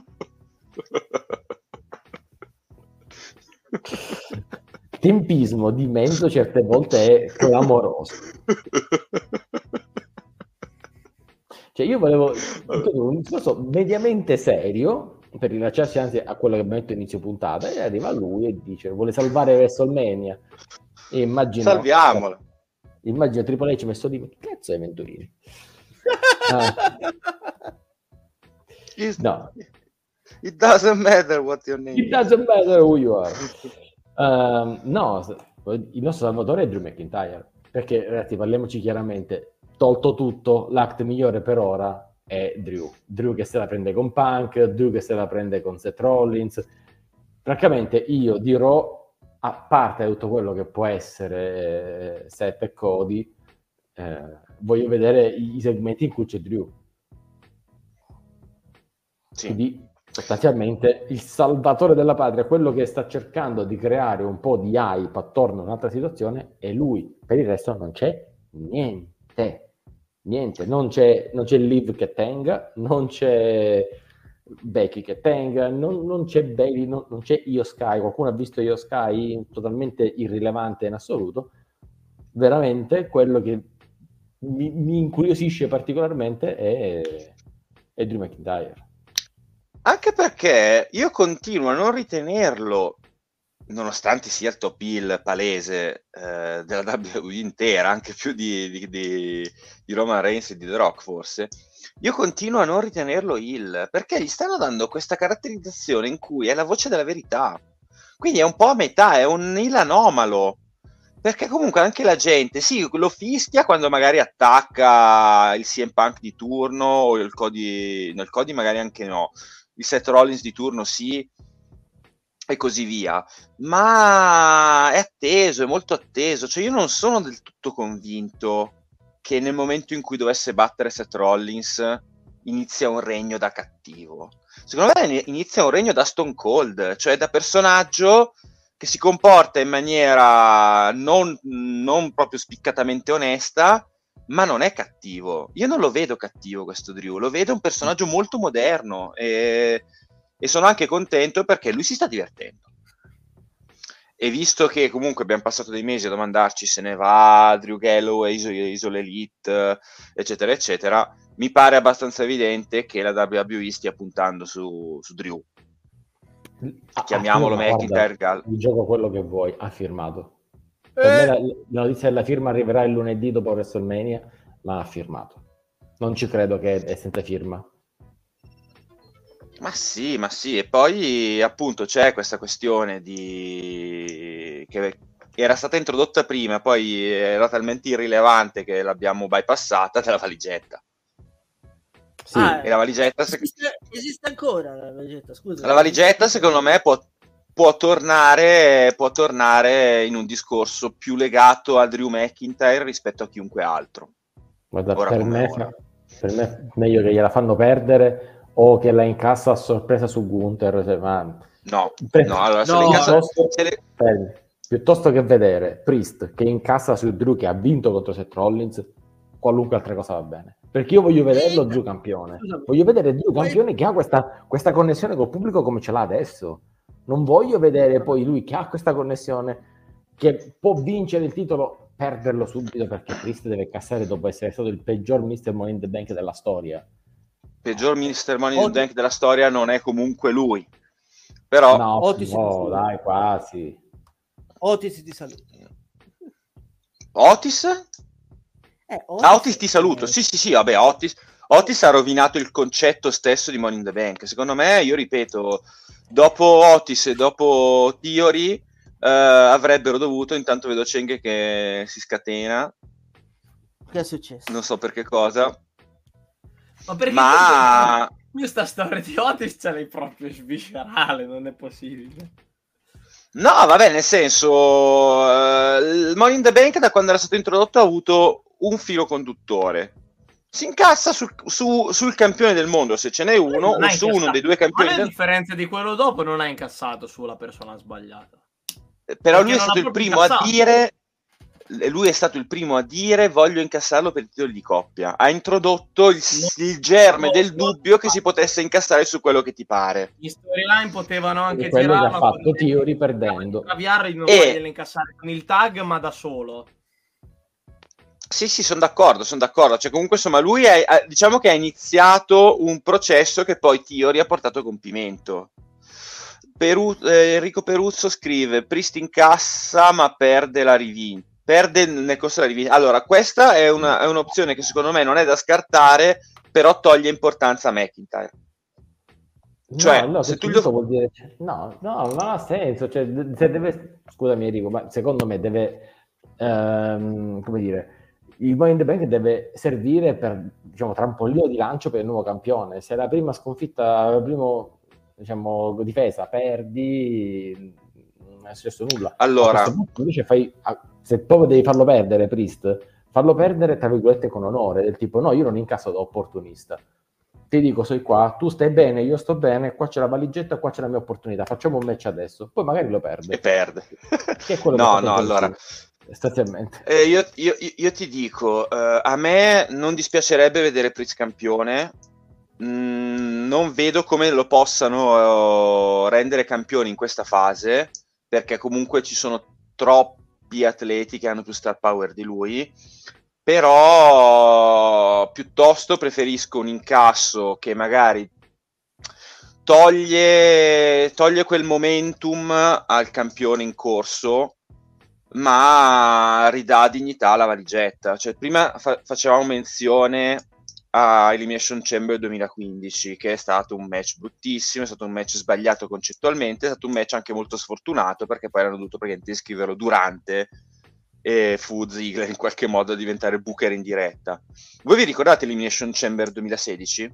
Tempismo di mezzo certe volte è clamoroso. Cioè io volevo un discorso mediamente serio per rilacciarsi anzi a quello che abbiamo detto inizio puntata e arriva lui e dice vuole salvare WrestleMania e immagino salviamolo immagino Triple H messo lì che cazzo è Venturini? Ah. No, it doesn't matter what your name it doesn't matter who you are. Uh, no, il nostro salvatore è Drew McIntyre perché ragazzi parliamoci chiaramente, tolto tutto l'atto migliore per ora è Drew Drew che se la prende con Punk, Drew che se la prende con Seth Rollins. Francamente io dirò, a parte tutto quello che può essere eh, Seth e Cody, eh, voglio vedere i, i segmenti in cui c'è Drew. Sì. Quindi sostanzialmente il salvatore della patria, quello che sta cercando di creare un po' di hype attorno a un'altra situazione è lui, per il resto non c'è niente, niente, non c'è, non c'è Liv che tenga, non c'è Becky che tenga, non, non c'è Bailey, non, non c'è Io Sky, qualcuno ha visto Io Sky, totalmente irrilevante in assoluto. Veramente quello che mi, mi incuriosisce particolarmente è, è Drew McIntyre. Anche perché io continuo a non ritenerlo, nonostante sia il top heel palese eh, della W W E intera, anche più di, di, di, di Roman Reigns e di The Rock forse, io continuo a non ritenerlo heel, perché gli stanno dando questa caratterizzazione in cui è la voce della verità. Quindi è un po' a metà, è un heel anomalo. Perché comunque anche la gente, sì, lo fischia quando magari attacca il C M Punk di turno o il Cody, no, il Cody magari anche no, il Seth Rollins di turno sì, e così via. Ma è atteso, è molto atteso. Cioè io non sono del tutto convinto che nel momento in cui dovesse battere Seth Rollins inizia un regno da cattivo. Secondo me inizia un regno da Stone Cold, cioè da personaggio che si comporta in maniera non, non proprio spiccatamente onesta, ma non è cattivo. Io non lo vedo cattivo questo Drew, lo vedo un personaggio molto moderno e, e sono anche contento perché lui si sta divertendo. E visto che comunque abbiamo passato dei mesi a domandarci se ne va Drew Galloway, Isole Elite, eccetera, eccetera, mi pare abbastanza evidente che la W W E stia puntando su, su Drew. Ah, chiamiamolo ah, McIntyre Gall. Il gioco quello che vuoi, ha firmato. Per eh. me la, la notizia della firma arriverà il lunedì dopo WrestleMania, ma ha firmato. Non ci credo che è senza firma. Ma sì, ma sì, e poi appunto c'è questa questione di che era stata introdotta prima, poi era talmente irrilevante che l'abbiamo bypassata della valigetta. Sì, ah, e la valigetta esiste, esiste ancora la valigetta, scusa. La valigetta secondo me può, può tornare può tornare in un discorso più legato a Drew McIntyre rispetto a chiunque altro. Guarda, per me, per me meglio che gliela fanno perdere o che la incassa a sorpresa su Gunther, ma no, per... no, allora no, se le incassa... piuttosto, se le... per... piuttosto che vedere Priest che incassa su Drew che ha vinto contro Seth Rollins, qualunque altra cosa va bene, perché io voglio vederlo Drew campione, voglio vedere Drew campione che ha questa, questa connessione col pubblico come ce l'ha adesso. Non voglio vedere poi lui che ha questa connessione, che può vincere il titolo, perderlo subito perché Priest deve cassare dopo essere stato il peggior mister Money in the Bank della storia. Peggior mister Money in the Bank della storia non è comunque lui, però no, Otis no dai, quasi. Otis ti saluto. Otis? Eh, Otis, ah, Otis ti saluto, sì sì sì, vabbè, Otis Otis ha rovinato il concetto stesso di Money in the Bank. Secondo me, io ripeto, dopo Otis e dopo Theory eh, avrebbero dovuto, intanto vedo Cheng che si scatena. Che è successo? Non so per che cosa. Ma perché Ma... questa storia di Otis ce l'hai proprio sviscerale, non è possibile. No, vabbè, nel senso, uh, il Money in the Bank da quando era stato introdotto ha avuto un filo conduttore. Si incassa su, su, sul campione del mondo, se ce n'è uno, o su uno dei due campioni del mondo. A del... differenza di quello dopo, non ha incassato sulla persona sbagliata. Però Perché lui è stato il primo incassato. a dire... Lui è stato il primo a dire voglio incassarlo per il titolo di coppia. Ha introdotto il, il germe del dubbio che si potesse incassare su quello che ti pare. Gli storyline potevano anche quello girare, che ha fatto Theory perdendo. Caviarli non e... vogliono incassare con il tag, ma da solo. Sì, sì, sono d'accordo, sono d'accordo. Cioè, comunque, insomma, lui è, diciamo che ha iniziato un processo che poi Theory ha portato a compimento. Peru, eh, Enrico Peruzzo scrive: Priest incassa, ma perde la rivinta. Perde nel corso della rivinta. Allora, questa è, una, è un'opzione che secondo me non è da scartare, però toglie importanza a McIntyre. Cioè, no, no, se tu gli... vuol dire... no, no, non ha senso. Cioè, se deve... Scusami, Enrico, ma secondo me deve, ehm, come dire, il Money in the Bank deve servire per, diciamo, trampolino di lancio per il nuovo campione. Se la prima sconfitta, la prima, diciamo, difesa perdi, non è successo nulla. Allora, punto, invece fai, se proprio devi farlo perdere, Priest, farlo perdere tra virgolette con onore, del tipo no, io non incasso da opportunista, ti dico sei qua, tu stai bene, io sto bene, qua c'è la valigetta, qua c'è la mia opportunità, facciamo un match adesso, poi magari lo perde e perde. Che è quello no che no allora sostanzialmente eh, io, io, io ti dico eh, a me non dispiacerebbe vedere Priest campione. Mm, non vedo come lo possano uh, rendere campione in questa fase, perché comunque ci sono troppi atleti che hanno più star power di lui. Però piuttosto preferisco un incasso che magari toglie, toglie quel momentum al campione in corso, ma ridà dignità alla valigetta. Cioè, prima fa- facevamo menzione a Elimination Chamber duemilaquindici, che è stato un match bruttissimo, è stato un match sbagliato concettualmente, è stato un match anche molto sfortunato, perché poi hanno dovuto praticamente scriverlo durante e fu Ziggler in qualche modo a diventare Booker in diretta. Voi vi ricordate Elimination Chamber duemilasedici?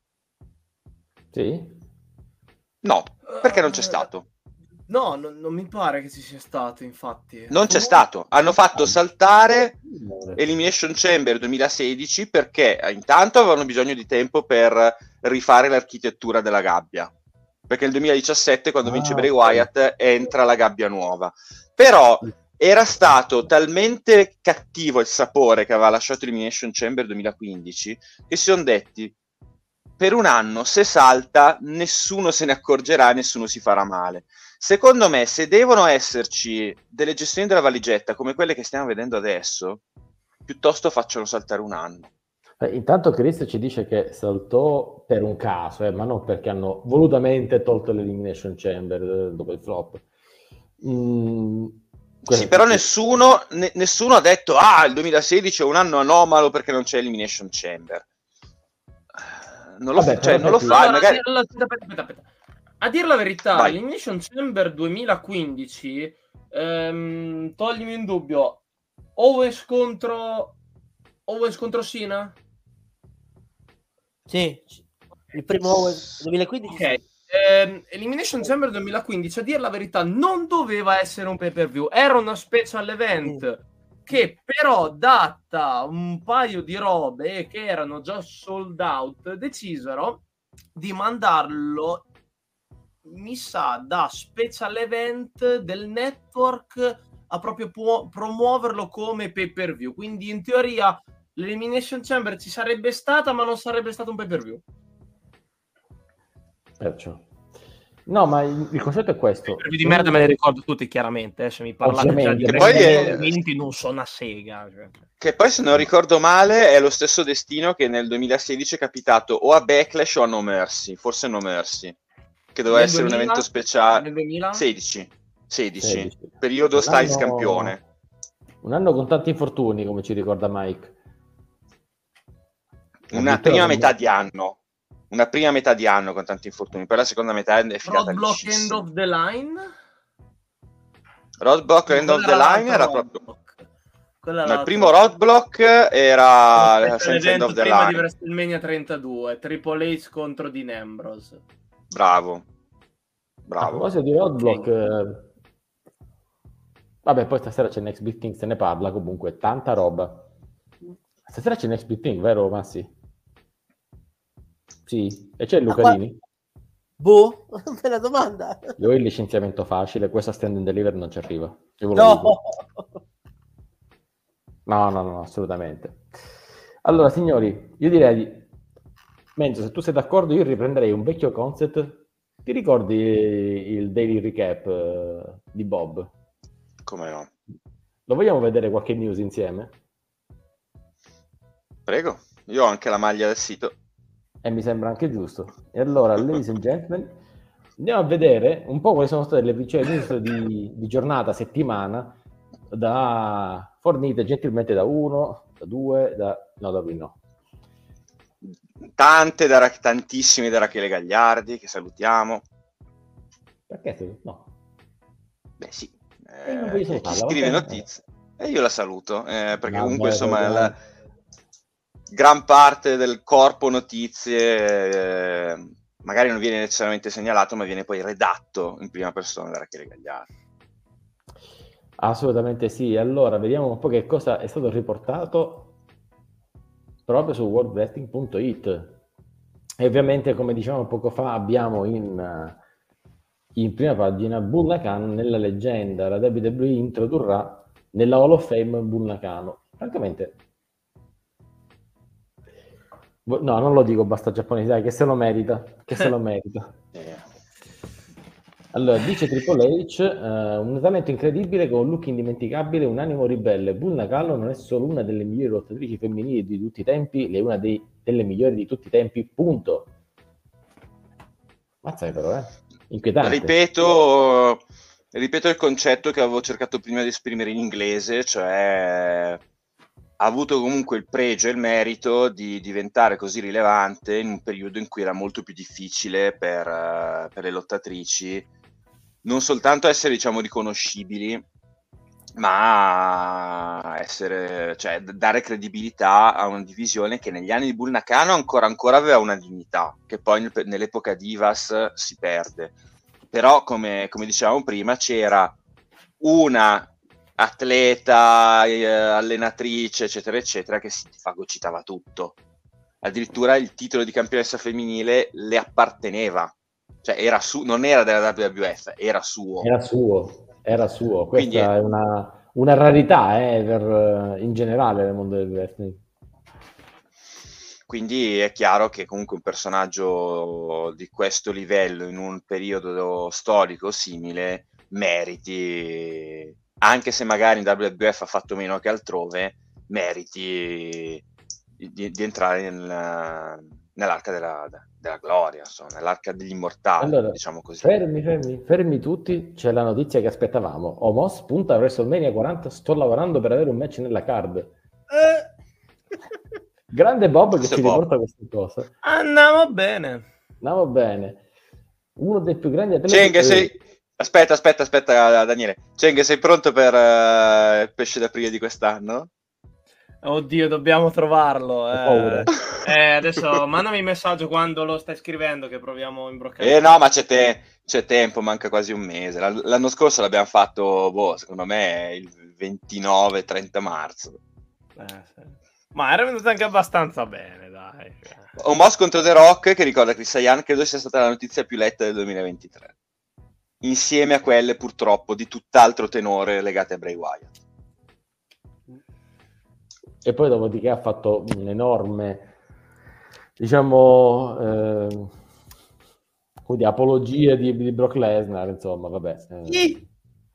Sì? No, perché non c'è stato? No, non, non mi pare che ci sia stato, infatti. Non c'è stato. Hanno fatto saltare Elimination Chamber duemilasedici perché intanto avevano bisogno di tempo per rifare l'architettura della gabbia. Perché nel duemiladiciassette, quando ah, vince Bray Wyatt, entra la gabbia nuova. Però era stato talmente cattivo il sapore che aveva lasciato Elimination Chamber duemilaquindici che si sono detti: per un anno se salta nessuno se ne accorgerà, nessuno si farà male. Secondo me, se devono esserci delle gestioni della valigetta come quelle che stiamo vedendo adesso, piuttosto facciano saltare un anno. Eh, intanto Chris ci dice che saltò per un caso, eh, ma non perché hanno volutamente tolto l'Elimination Chamber eh, dopo il flop. Mm, sì, però nessuno, ne, nessuno ha detto ah, il duemilasedici è un anno anomalo perché non c'è Elimination Chamber. Non lo, Vabbè, cioè, non lo fa, allora, magari... allora, aspetta, aspetta, aspetta. A dir la verità, Vai. Elimination Chamber duemilaquindici, ehm, toglimi in dubbio, Owens contro Owens contro Cena? Sì, il primo Owens duemilaquindici. Ok, ehm, Elimination Chamber duemilaquindici, a dir la verità, non doveva essere un pay-per-view, era una special event sì. che però, data un paio di robe che erano già sold out, decisero di mandarlo, mi sa, da special event del network a proprio pu- promuoverlo come pay per view. Quindi in teoria l'Elimination Chamber ci sarebbe stata, ma non sarebbe stato un pay per view. Perciò no, ma il, il concetto è questo. I di merda me ne ricordo tutti, chiaramente. Eh, se mi parlate già di eventi, non so una sega. Cioè. Che poi, se non ricordo male, è lo stesso destino che nel duemilasedici è capitato o a Backlash o a No Mercy. Forse No Mercy. Che doveva nel essere duemila? Un evento speciale. Nel duemilasedici? sedici. sedici. Periodo un Styles anno... campione. Un anno con tanti infortuni, come ci ricorda Mike. Una prima metà di anno. Una prima metà di anno con tanti infortuni, poi la seconda metà è filata Roadblock liscissima. End of the Line? Roadblock End of the Line era proprio... No, il primo Roadblock era no, senza End of the prima Line. di WrestleMania trentadue, Triple H contro Dean Ambrose. Bravo. Bravo. A proposito di Roadblock, okay. eh... vabbè, poi stasera c'è Next Big Thing, se ne parla comunque, tanta roba. Stasera c'è Next Big Thing, vero Massi? Sì, e c'è Lucadini? Boh, bella domanda. Io ho il licenziamento facile, questo stand and deliver non ci arriva. Io no. no, no, no, assolutamente. Allora, signori, io direi di... Menzo, se tu sei d'accordo, io riprenderei un vecchio concept. Ti ricordi il daily recap uh, di Bob? Come no? Lo vogliamo vedere qualche news insieme? Prego, io ho anche la maglia del sito. E mi sembra anche giusto. E allora, ladies and gentlemen, andiamo a vedere un po' quali sono state le principali news di, di giornata, settimana, da, fornite gentilmente da uno, da due, da... no, da qui no. Tante, da, tantissime da Rachele Gagliardi, che salutiamo. Perché? No. Beh sì, eh, chi, chi scrive notizie. E eh, io la saluto, eh, perché no, comunque beh, insomma... Beh, la, gran parte del corpo notizie eh, magari non viene necessariamente segnalato, ma viene poi redatto in prima persona da Rachele Gagliardi. Assolutamente sì. Allora vediamo un po' che cosa è stato riportato proprio su world wrestling punto it. E ovviamente, come dicevamo poco fa, abbiamo in, in prima pagina Bull Nakano nella leggenda. La W W E introdurrà nella Hall of Fame Bull Nakano. Francamente no, non lo dico, basta giapponese, dai, che se lo merita, che se lo merita. Allora, dice Triple H, uh, un talento incredibile con un look indimenticabile, un animo ribelle. Bull Nakano non è solo una delle migliori lottatrici femminili di tutti i tempi, è una dei, delle migliori di tutti i tempi, punto. Mazza però, eh? Inquietante. Ripeto, ripeto il concetto che avevo cercato prima di esprimere in inglese, cioè... ha avuto comunque il pregio e il merito di diventare così rilevante in un periodo in cui era molto più difficile per, uh, per le lottatrici non soltanto essere, diciamo, riconoscibili, ma essere, cioè, dare credibilità a una divisione che negli anni di Bull Nakano ancora, ancora aveva una dignità, che poi nell'epoca Divas si perde. Però, come, come dicevamo prima, c'era una atleta, eh, allenatrice, eccetera, eccetera, che si fagocitava tutto. Addirittura il titolo di campionessa femminile le apparteneva, cioè era su, non era della W W F, era suo. Era suo, era suo. Questa Quindi, è una, una rarità eh, per, in generale nel mondo del wrestling. Quindi è chiaro che comunque un personaggio di questo livello in un periodo storico simile meriti, anche se magari in W W F ha fatto meno che altrove, meriti di, di entrare nel, nell'arca della, della gloria, insomma, nell'arca degli immortali, allora, diciamo così. Fermi, fermi, fermi tutti, c'è la notizia che aspettavamo. Omos punta a WrestleMania quaranta, sto lavorando per avere un match nella card. Eh. Grande Bob che Questo ci Bob. riporta questa cosa. Andiamo bene. Andiamo bene. Uno dei più grandi atleti... Cenghe, sei... Aspetta, aspetta, aspetta, Daniele. Cenghe, sei pronto per uh, il pesce d'aprile di quest'anno? Oddio, dobbiamo trovarlo. Eh. Eh, adesso mandami un messaggio quando lo stai scrivendo che proviamo a imbroccare. Eh no, ma c'è, te- c'è tempo, manca quasi un mese. L'anno scorso l'abbiamo fatto, boh, secondo me il ventinove trenta marzo. Eh, sì. Ma era venuto anche abbastanza bene, dai. Omos contro The Rock, che ricorda Chris Sayan, credo sia stata la notizia più letta del duemilaventitré. Insieme a quelle, purtroppo, di tutt'altro tenore legate a Bray Wyatt. E poi dopodiché ha fatto un enorme, diciamo, eh, come dire, apologia di, di Brock Lesnar, insomma, vabbè. Eh.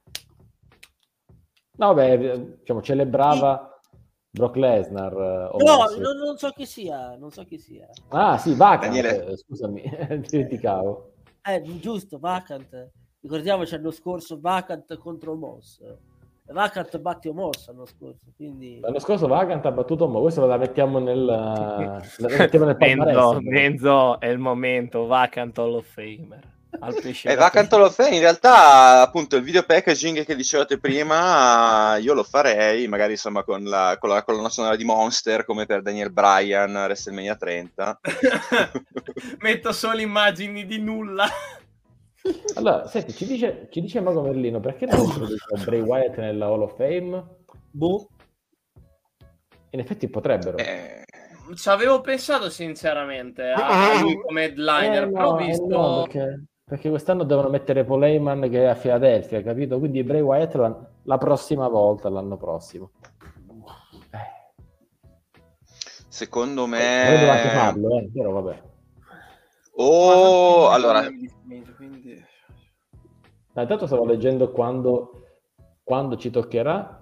No, vabbè, diciamo, celebrava Brock Lesnar. Eh, no, non, non so chi sia, non so chi sia. Ah, sì, Vacant, Daniele. Scusami, dimenticavo. Eh, giusto, Vacant. Ricordiamoci l'anno scorso Vacant contro Moss. Vacant batte Omos l'anno scorso, quindi... L'anno scorso Vacant ha battuto Omos, questo la mettiamo nel, la mettiamo nel Menzo, Menzo, è il momento, Vacant Hall of Famer. Al pesce E Vacant Hall of Fame, in realtà appunto il video packaging che dicevate prima io lo farei magari insomma con la con la colonna sonora di Monster come per Daniel Bryan a WrestleMania trenta. Metto solo immagini di nulla. Allora, senti, ci dice, ci dice Mago Merlino, perché non introducono Bray Wyatt nella Hall of Fame? Boh. In effetti potrebbero. Eh... Ci avevo pensato sinceramente a lui come headliner, eh, no, però ho visto... eh no, perché, perché quest'anno devono mettere Paul Heyman che è a Philadelphia, capito? Quindi Bray Wyatt la, la prossima volta, l'anno prossimo. Eh. Secondo me... Dovrebbero anche farlo, eh, però vabbè. Oh, allora... Quindi... Ma intanto stavo leggendo quando, quando ci toccherà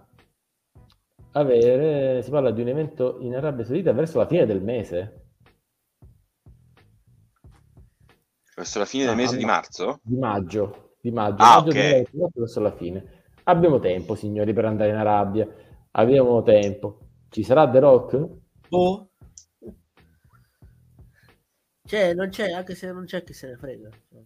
avere, si parla di un evento in Arabia Saudita verso la fine del mese. Verso la fine del Ah, mese ma... di marzo? Di maggio. Di maggio, ah, maggio ok. duemilaventidue verso la fine. Abbiamo tempo, signori, per andare in Arabia. Abbiamo tempo. Ci sarà The Rock? Boh. C'è, non c'è, anche se non c'è chi se ne frega.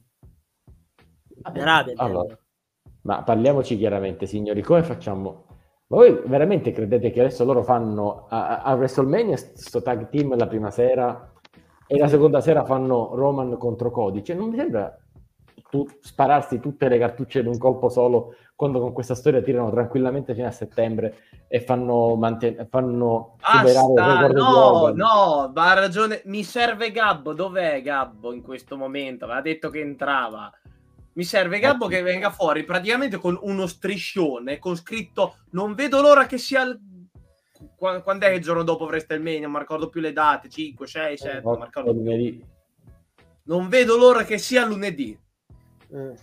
In Arabia, allora, ma parliamoci chiaramente, signori, come facciamo? Ma voi veramente credete che adesso loro fanno a, a WrestleMania sto tag team la prima sera e la seconda sera fanno Roman contro Cody? Cioè, non mi sembra tu spararsi tutte le cartucce in un colpo solo quando con questa storia tirano tranquillamente fino a settembre e fanno, manten- fanno superare il Basta, record di no, Hogan. no, ma ha ragione. Mi serve Gabbo. Dov'è Gabbo in questo momento? Aveva detto che entrava. Mi serve Gabbo che venga fuori praticamente con uno striscione con scritto non vedo l'ora che sia il... quando è il giorno dopo WrestleMania, non mi ricordo più le date, cinque, sei, sette, non mi ricordo più. Non vedo l'ora che sia lunedì. Eh.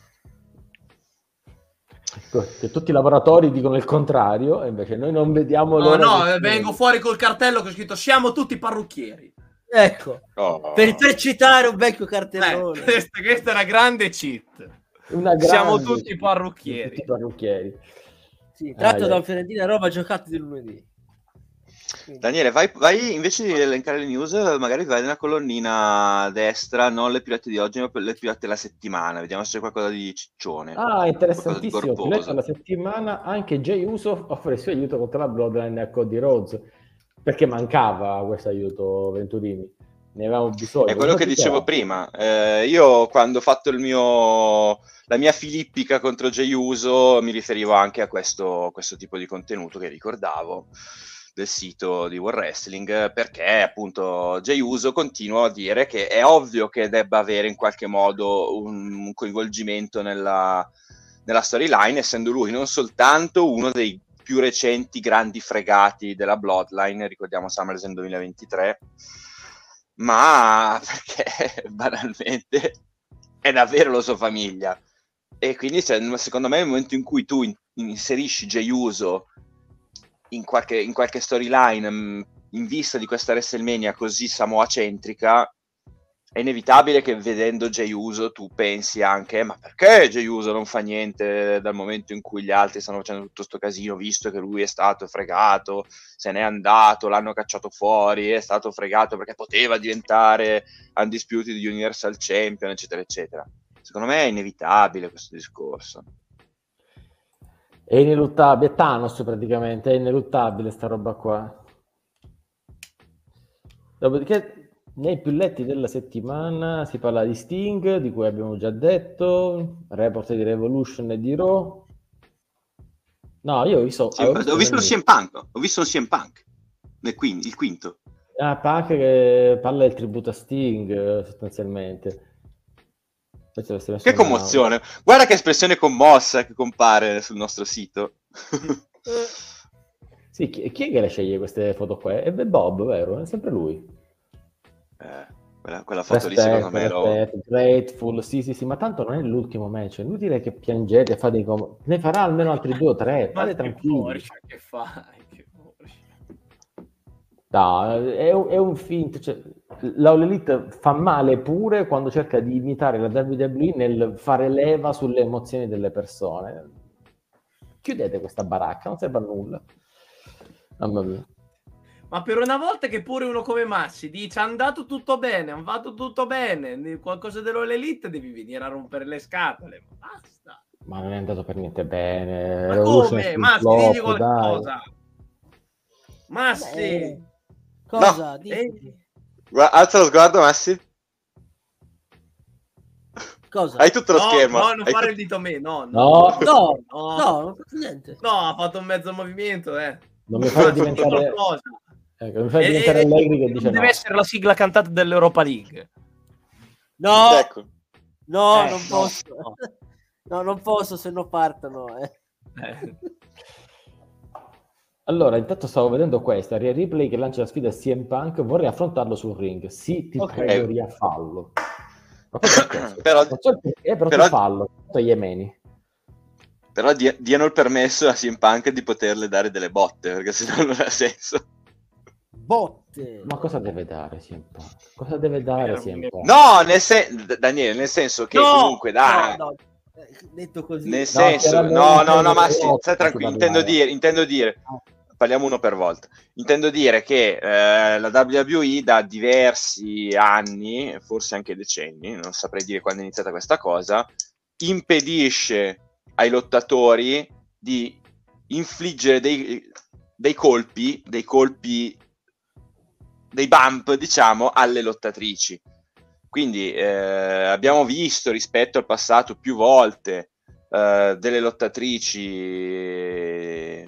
Che tutti i lavoratori dicono il contrario e invece noi non vediamo no, l'ora no, che... vengo fuori col cartello che ho scritto siamo tutti parrucchieri. Ecco, oh. per, per citare un vecchio cartellone. Eh, questa, questa è una grande cheat. Una grande... Siamo tutti parrucchieri. Tutti parrucchieri. Sì, tratto ah, da un Fiorentina Roma giocato di lunedì. Quindi. Daniele, vai, vai invece di elencare le news, magari vai nella colonnina destra, non le pilette di oggi, ma le pilette della settimana. Vediamo se c'è qualcosa di ciccione. Ah, interessantissimo. Piletta della settimana, anche Jey Uso offre il suo aiuto contro la Bloodline a Cody Rhodes, perché mancava questo aiuto, Venturini. Ne avevamo bisogno. È quello che dicevo prima. Eh, io quando ho fatto il mio la mia filippica contro Jey Uso mi riferivo anche a questo, questo tipo di contenuto che ricordavo del sito di World Wrestling, perché appunto Jey Uso continua a dire che è ovvio che debba avere in qualche modo un, un coinvolgimento nella, nella storyline, essendo lui non soltanto uno dei più recenti grandi fregati della Bloodline, ricordiamo SummerSlam duemilaventitré, ma perché banalmente è davvero la sua famiglia. E quindi cioè, secondo me nel momento in cui tu in, inserisci Jey Uso in qualche, in qualche storyline mh, in vista di questa WrestleMania così Samoa-centrica, è inevitabile che vedendo Jey Uso tu pensi anche ma perché Jey Uso non fa niente dal momento in cui gli altri stanno facendo tutto sto casino, visto che lui è stato fregato, se n'è andato, l'hanno cacciato fuori, è stato fregato perché poteva diventare Undisputed Universal Champion, eccetera eccetera. Secondo me è inevitabile questo discorso. È ineluttabile, è Thanos praticamente, è ineluttabile sta roba qua. Dopodiché nei più letti della settimana si parla di Sting, di cui abbiamo già detto, report di Revolution e di Raw. No, io ho visto... Sì, ho visto, ho visto il C M Punk, ho visto il C M Punk, nel quinto, il quinto. Ah, Punk che parla del tributo a Sting, sostanzialmente. Che commozione! Una... Guarda che espressione commossa che compare sul nostro sito. Sì, chi, chi è che le sceglie queste foto qua? È Bob, vero? È sempre lui. Eh, quella, quella foto Respetto, lì secondo me respetto, lo... Grateful, sì sì sì, ma tanto non è l'ultimo match, è inutile che piangete, fate i com... ne farà almeno altri due o tre, fate tranquilli. Porcia, che fai? Che no, è un, è un finto, cioè, la All Elite fa male pure quando cerca di imitare la W W E nel fare leva sulle emozioni delle persone. chiudete questa baracca, non serve a nulla. Mamma mia. Ma per una volta che pure uno come Massi dice è andato tutto bene, hanno fatto tutto bene, qualcosa dell'Elite devi venire a rompere le scatole, ma basta. Ma non è andato per niente bene. Ma come? Massi, digli qualcosa. Dai. Massi. Beh, cosa? No. Eh. Alza lo sguardo, Massi. Cosa? Hai tutto lo no, schermo. No, non Hai fare tu... il dito a me, no. No, no, no, no, non ho fatto niente. No, ha fatto un mezzo movimento, eh. Non mi fai diventare... Ecco, non mi fai diventare e, Allegri che dice deve no. essere la sigla cantata dell'Europa League. No, ecco. no, eh, non posso. No. no, non posso, se no partono. Eh. Eh. Allora, intanto stavo vedendo questa, Rhea Ripley che lancia la sfida a C M Punk, vorrei affrontarlo sul ring. Sì, ti okay. prego, Rhea, fallo. Ma però, so perché, però, però ti fallo, yemeni. Però dia, diano il permesso a C M Punk di poterle dare delle botte, perché sennò non ha senso. Botte! Ma cosa deve dare C M Punk? Cosa deve dare C M Punk? No, nel sen- Daniele, nel senso che no, comunque dai. No, no. Detto così. Nel senso, no, no, no, ma sì, stai tranquillo, intendo dire, intendo dire, parliamo uno per volta, intendo dire che eh, la W W E da diversi anni, forse anche decenni, non saprei dire quando è iniziata questa cosa, impedisce ai lottatori di infliggere dei, dei colpi, dei colpi, dei bump, diciamo, alle lottatrici. Quindi eh, abbiamo visto rispetto al passato più volte eh, delle lottatrici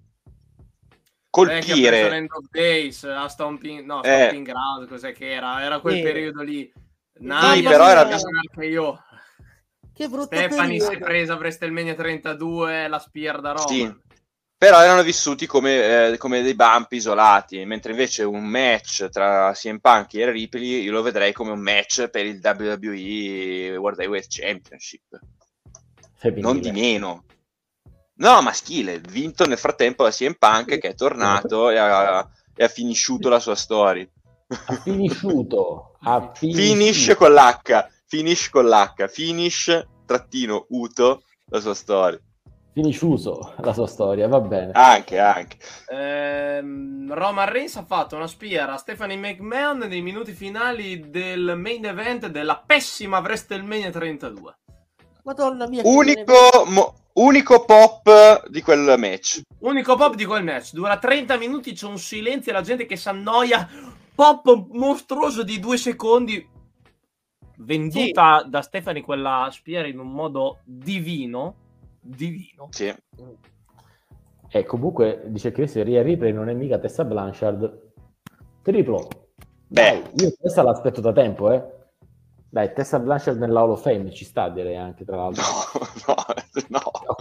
colpire eh, End of Days, a Stomping, no, Stomping eh, Ground, cos'è che era? Era quel eh, periodo lì. Sì, però era io. Che brutto Stephanie periodo. si è presa a WrestleMania trentadue la Spear da Roma. Sì. Però erano vissuti come, eh, come dei bump isolati, mentre invece un match tra C M Punk e Ripley io lo vedrei come un match per il W W E World Heavyweight Championship. Femminile. Non di meno. No, maschile, vinto nel frattempo da C M Punk che è tornato e ha, e ha finisciuto la sua storia. Ha finisciuto. Ha Finish con l'H, finish con l'H, finish trattino uto la sua storia. Finisciuso la sua storia, va bene. Anche, anche. Ehm, Roman Reigns ha fatto una spear a Stephanie McMahon nei minuti finali del main event della pessima WrestleMania trentadue. Madonna mia. Unico, mo, unico pop di quel match. Unico pop di quel match. Dura trenta minuti, c'è un silenzio e la gente che si annoia. Pop mostruoso di due secondi. Venduta sì. da Stephanie quella spear in un modo divino. Divino. Sì. E comunque dice Chris, Rhea Ripley non è mica Tessa Blanchard. Triplo. Beh, dai, io questa l'aspetto da tempo, eh. Dai, Tessa Blanchard nella Hall of Fame ci sta, direi anche tra l'altro. No, no, no.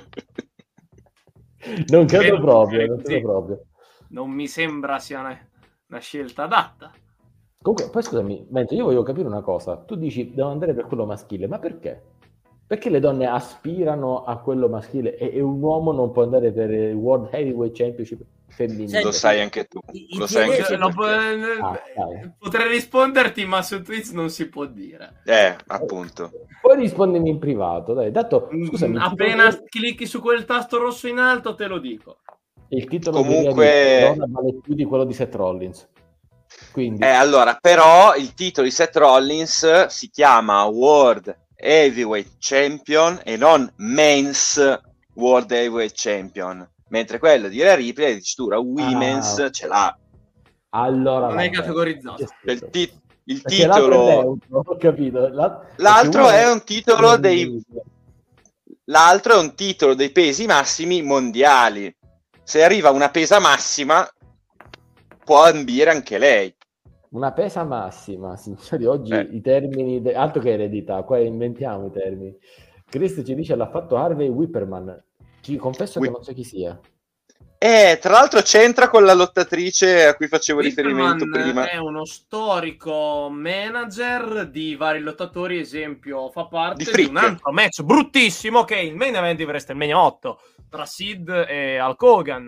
Non credo proprio, non credo proprio. Non mi sembra sia una, una scelta adatta. Comunque, poi scusami, mentre io voglio capire una cosa. Tu dici devo andare per quello maschile, ma perché? Perché le donne aspirano a quello maschile e, e un uomo non può andare per il World Heavyweight Championship femminile? Lo sai anche tu. Lo sai anche tu. Lo po- ah, potrei risponderti, ma su Twitch non si può dire. Eh, appunto. Poi rispondimi in privato, dai. Dato, scusami, appena titolo... clicchi su quel tasto rosso in alto te lo dico. Il titolo comunque di vale più di quello di Seth Rollins. Quindi... Eh, allora, però il titolo di Seth Rollins si chiama World Heavyweight Champion e non Men's World Heavyweight Champion, mentre quello di Rhea Ripley addirittura Women's ah, ce l'ha. Allora non è categorizzato. Il, ti- il titolo ho capito. La... l'altro è un titolo dei l'altro è un titolo dei pesi massimi mondiali. Se arriva una pesa massima può ambire anche lei. Una pesa massima, signori, oggi eh. i termini, de... altro che eredità, qua inventiamo i termini. Chris ci dice l'ha fatto Harvey Whipperman, ci confesso Whip... che non so chi sia. Eh, tra l'altro c'entra con la lottatrice a cui facevo Whipperman riferimento prima. È uno storico manager di vari lottatori, esempio, fa parte di, di un altro match bruttissimo che è il main event di WrestleMania otto tra Sid e Hulk Hogan.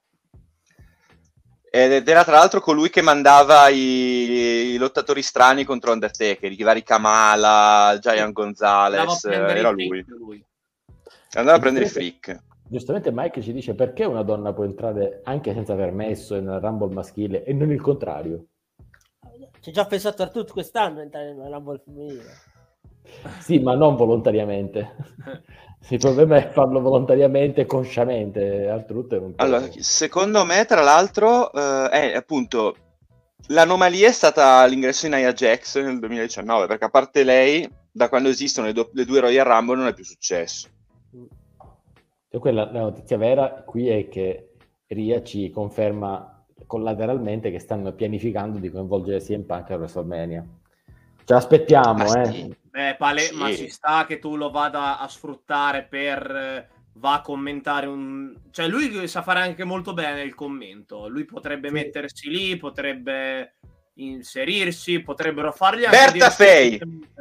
Ed era tra l'altro colui che mandava i, i lottatori strani contro Undertaker, i vari Kamala, Giant Gonzalez, era lui. lui. Andava a prendere il freak. Giustamente Mike ci dice: perché una donna può entrare anche senza permesso nel Rumble maschile e non il contrario? Ci ho già pensato a tutto quest'anno entrare nel Rumble femminile. Sì, ma non volontariamente. Il problema è farlo volontariamente e consciamente. Altro non può... Allora, secondo me, tra l'altro, eh, è appunto l'anomalia è stata l'ingresso in Nia Jax nel duemiladiciannove, perché a parte lei, da quando esistono le, do- le due Royal Rumble non è più successo. Cioè, quella, la notizia vera qui è che Rhea ci conferma collateralmente che stanno pianificando di coinvolgere C M Punk a WrestleMania. Ce l'aspettiamo, Ma eh. sì. Beh, pale- Sì. ma ci sta che tu lo vada a sfruttare per eh, va a commentare un... Cioè lui sa fare anche molto bene il commento. Lui potrebbe Sì. mettersi lì, potrebbe inserirsi, potrebbero fargli anche... Berta Fey!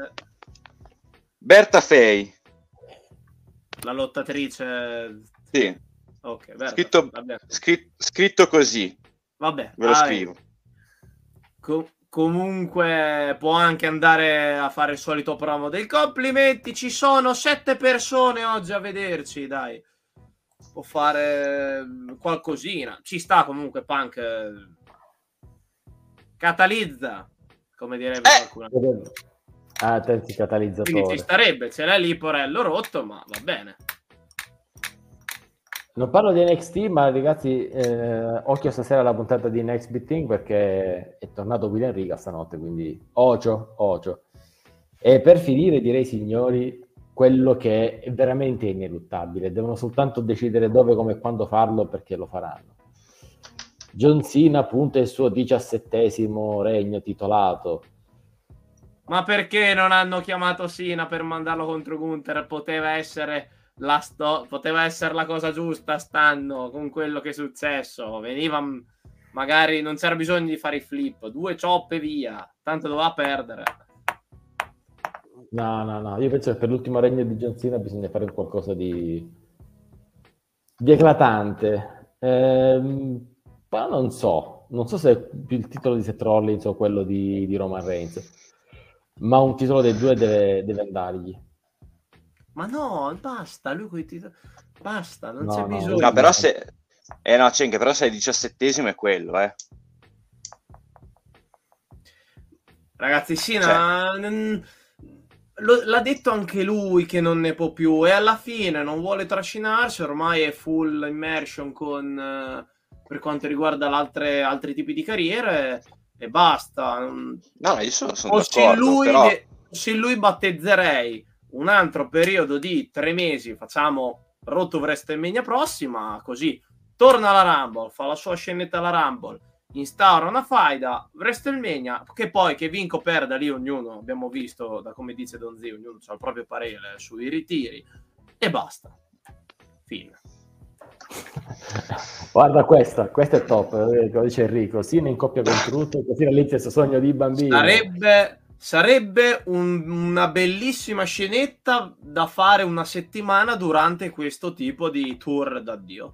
Berta Fey! La lottatrice... Sì. Ok, Berta. Scritto, Vabbè. scri- scritto così. Vabbè. Ve lo ah, scrivo. Com- comunque può anche andare a fare il solito promo del complimenti. Ci sono sette persone oggi a vederci, dai. Può fare qualcosina. Ci sta comunque Punk. eh, Catalizza, come direbbe Eh! qualcuno. Ah, terzi catalizzatore. Quindi ci starebbe, ce l'ha lì Porello rotto, ma va bene. Non parlo di N X T, ma ragazzi, eh, occhio stasera alla puntata di Next Big Thing, perché è tornato William Riga stanotte, quindi ocio, ocio. E per finire, direi, signori, quello che è veramente ineluttabile, devono soltanto decidere dove, come e quando farlo, perché lo faranno. John Cena punta il suo diciassettesimo regno titolato. Ma perché non hanno chiamato Cena per mandarlo contro Gunther? Poteva essere la sto- poteva essere la cosa giusta st'anno con quello che è successo. Veniva, magari non c'era bisogno di fare i flip, due chop e via, tanto doveva perdere. No, no, no, io penso che per l'ultimo regno di John Cena bisogna fare qualcosa di, di eclatante. Ehm, ma non so, non so se è più il titolo di Seth Rollins o quello di, di Roman Reigns, ma un titolo dei due deve, deve andargli. Ma no, basta, lui coi titoli... Basta, non No, c'è no, bisogno. No, però se... Eh no, c'è anche, però se è il diciassettesimo è quello, eh. Ragazzi, Cena... Cioè... Lo, l'ha detto anche lui che non ne può più e alla fine non vuole trascinarsi, ormai è full immersion con eh, per quanto riguarda l'altre, altri tipi di carriere e basta. No, io sono, sono Fossi d'accordo, lui, però... se lui battezzerei un altro periodo di tre mesi, facciamo Road to WrestleMania prossima, così torna alla Rumble, fa la sua scenetta alla Rumble, instaura una faida, WrestleMania, che poi che vinco o perda lì ognuno, abbiamo visto da come dice Don Zio, ognuno ha il proprio parere sui ritiri e basta. Fine. Guarda questa, questa è top, come dice Enrico, Cena in coppia con Truth, così realizza il suo sogno di bambino. Sarebbe, sarebbe un, una bellissima scenetta da fare una settimana durante questo tipo di tour d'addio.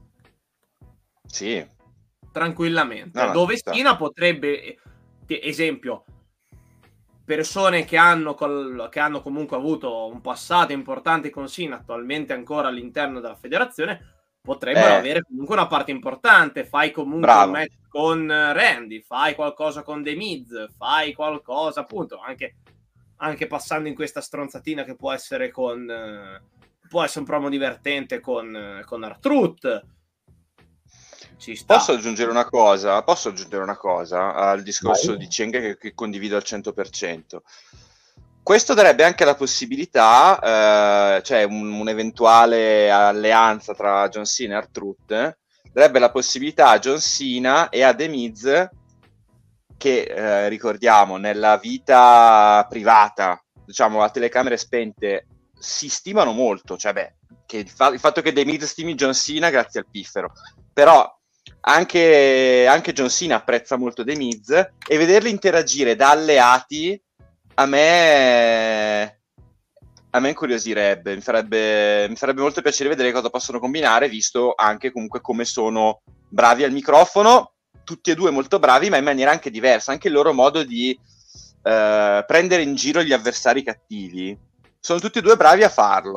Sì. Tranquillamente, no, no, dove Cena potrebbe, esempio, persone che hanno, col, che hanno comunque avuto un passato importante con Cena, attualmente ancora all'interno della federazione, potrebbero eh. avere comunque una parte importante. Fai comunque Bravo. un match con Randy, fai qualcosa con The Miz, fai qualcosa appunto anche, anche passando in questa stronzatina che può essere con può essere un promo divertente con, con R-Truth. Ci sta. Posso aggiungere una cosa? Posso aggiungere una cosa al discorso Vai. di Cheng che, che condivido al cento per cento. Questo darebbe anche la possibilità, eh, cioè un, un'eventuale alleanza tra John Cena e R-Truth, eh, darebbe la possibilità a John Cena e a The Miz, che eh, ricordiamo nella vita privata, diciamo a telecamere spente, si stimano molto, cioè beh, che il, fa- il fatto che The Miz stimi John Cena grazie al piffero, però anche, anche John Cena apprezza molto The Miz e vederli interagire da alleati a me a me incuriosirebbe, mi farebbe, mi farebbe molto piacere vedere cosa possono combinare, visto anche comunque come sono bravi al microfono, tutti e due molto bravi, ma in maniera anche diversa, anche il loro modo di eh, prendere in giro gli avversari cattivi, sono tutti e due bravi a farlo.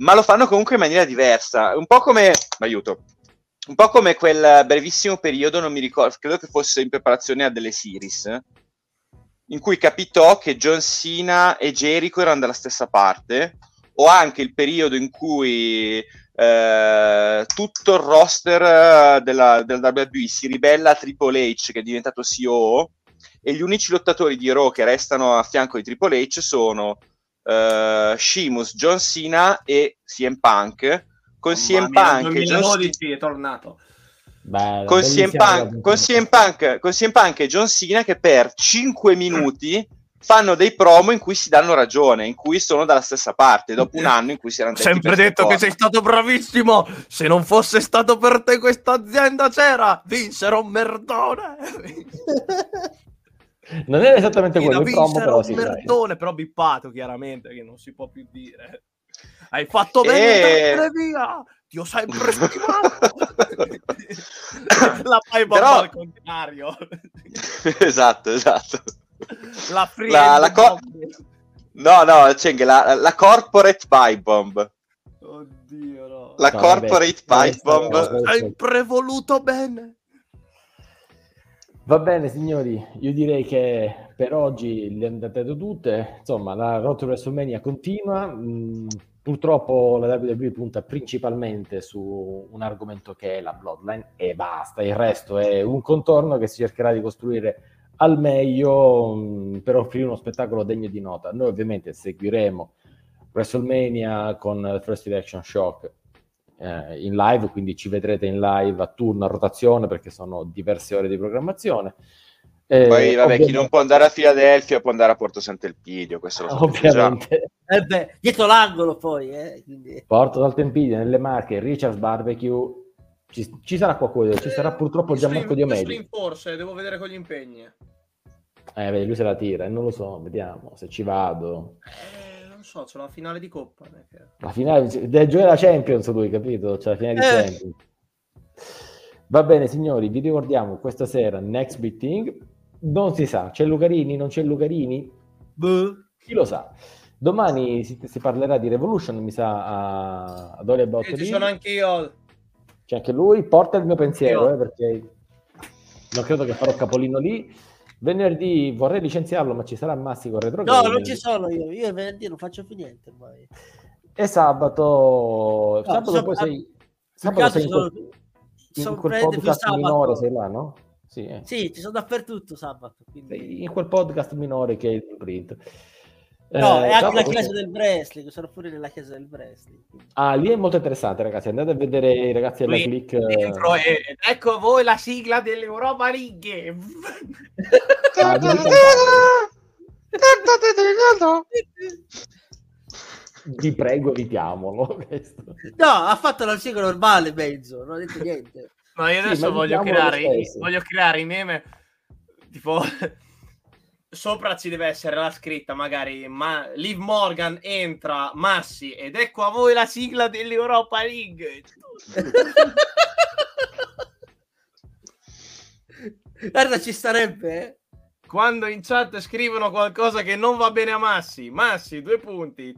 ma lo fanno comunque in maniera diversa, un po' come, aiuto, un po' come quel brevissimo periodo, non mi ricordo, credo che fosse in preparazione a delle series, in cui capitò che John Cena e Jericho erano dalla stessa parte, o anche il periodo in cui eh, tutto il roster della, della W W E si ribella a Triple H, che è diventato C O O, e gli unici lottatori di Raw che restano a fianco di Triple H sono uh, Sheamus, John Cena e C M Punk, con C M Punk e John Cena è tornato. Beh, con, C M Punk, con, C M Punk, con C M Punk e John Cena che per cinque minuti fanno dei promo in cui si danno ragione, in cui sono dalla stessa parte, dopo un anno in cui si erano detti sempre detto che sei stato bravissimo, se non fosse stato per te questa azienda c'era, vinsero un merdone. Non era esattamente sì, quello il promo, però un sì, merdone, però bippato chiaramente, che non si può più dire. Hai fatto bene, e... via, ti ho sempre stimato. La fai però... al contrario. Esatto, esatto. La free la, la co- no, no, c'è anche la, la corporate pipe bomb. Oddio, no. La no, corporate vabbè, pipe bomb. no, sempre voluto bene. Va bene, signori, io direi che per oggi le andate tutte. Insomma, la Road to WrestleMania continua. Mm, purtroppo la W W E punta principalmente su un argomento che è la Bloodline e basta. Il resto è un contorno che si cercherà di costruire al meglio mh, per offrire uno spettacolo degno di nota. Noi ovviamente seguiremo WrestleMania con First Reaction Shock eh, in live, quindi ci vedrete in live a turno, a rotazione, perché sono diverse ore di programmazione. Eh, Poi vabbè, chi non può andare a Filadelfia può andare a Porto Sant'Elpidio, questo lo sapete ovviamente. Già. Eh beh, dietro l'angolo poi. Eh, quindi... Porto Sant'Elpidio, nelle Marche, Richard's Barbecue. Ci, ci sarà qualcuno, ci sarà purtroppo Gianmarco Diomedi. In forse, devo vedere con gli impegni. Eh, beh, lui se la tira, e non lo so, vediamo se ci vado. Eh, non so, c'è la finale di Coppa. La finale, deve giocare la Champions lui, capito? C'è la finale di eh. Champions. Va bene, signori, vi ricordiamo questa sera Next Big Thing. Non si sa, c'è Lucarini, non c'è Lucarini? Buh. Chi lo sa? Domani si, si parlerà di Revolution, mi sa, a, a Doria Bottolini. E ci sono anche io. C'è anche lui, porta il mio pensiero, eh, perché non credo che farò capolino lì. Venerdì vorrei licenziarlo, ma ci sarà Massi con Retro No, non ci sono io, io il venerdì non faccio più niente ormai. E sabato, no, sabato so, poi sei, sabato sei in sono, quel, sono in quel podcast minore, sei là, no? Sì, eh. Sì, ci sono dappertutto sabato. Quindi... In quel podcast minore che è il print. No, eh, è anche la così... chiesa del wrestling, sono pure nella chiesa del wrestling. Ah, lì è molto interessante, ragazzi. Andate a vedere i ragazzi della Click. Dentro e... ecco a voi la sigla dell'Europa League. Ah, vi prego, evitiamolo. No, ha fatto la sigla normale, mezzo, non ha detto niente. Ma io adesso sì, voglio, creare, voglio creare i meme tipo... Sopra ci deve essere la scritta magari ma Liv Morgan entra Massi ed ecco a voi la sigla dell'Europa League. Guarda, ci starebbe eh? Quando in chat scrivono qualcosa che non va bene a Massi, Massi due punti.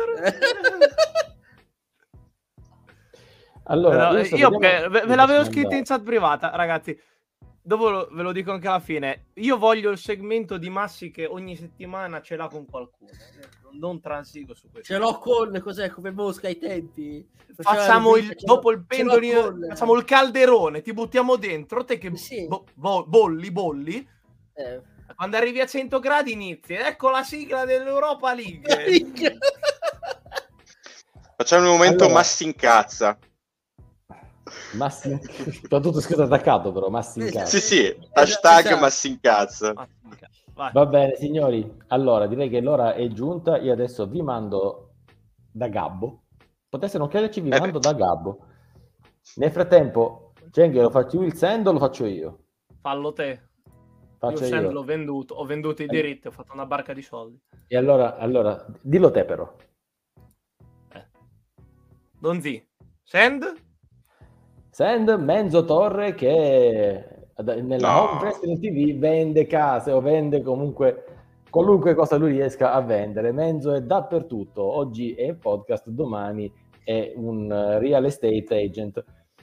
Allora no, io, io ve, ve l'avevo scritto in chat privata, ragazzi. Dopo lo, ve lo dico anche alla fine. Io voglio il segmento di Massi che ogni settimana ce l'ha con qualcuno. Non transigo su questo. Ce l'ho con cos'è come Mosca ai tempi. Facciamo il, dopo il pendolino, facciamo il calderone, ti buttiamo dentro. Te che sì. bo, bo, bolli, bolli. Eh. Quando arrivi a cento gradi inizi. Ecco la sigla dell'Europa League. Facciamo un momento allora. Massi incazza. Massi t'ho tutto scritto attaccato però Massi incazza. Sì sì, hashtag esatto. Massi incazza. Va bene signori, allora direi che l'ora è giunta. Io adesso vi mando da Gabbo, potesse non crederci, vi eh mando beh. da Gabbo. Nel frattempo Cengi, lo faccio il send o lo faccio io? Fallo te. Faccio io, io. Send l'ho venduto, ho venduto i diritti, ho fatto una barca di soldi. E allora, allora dillo te però. eh. Donzi send Send Menzo Torre che nella no. Home Wrestling T V vende case o vende comunque qualunque cosa lui riesca a vendere. Menzo è dappertutto, oggi è in podcast, domani è un real estate agent.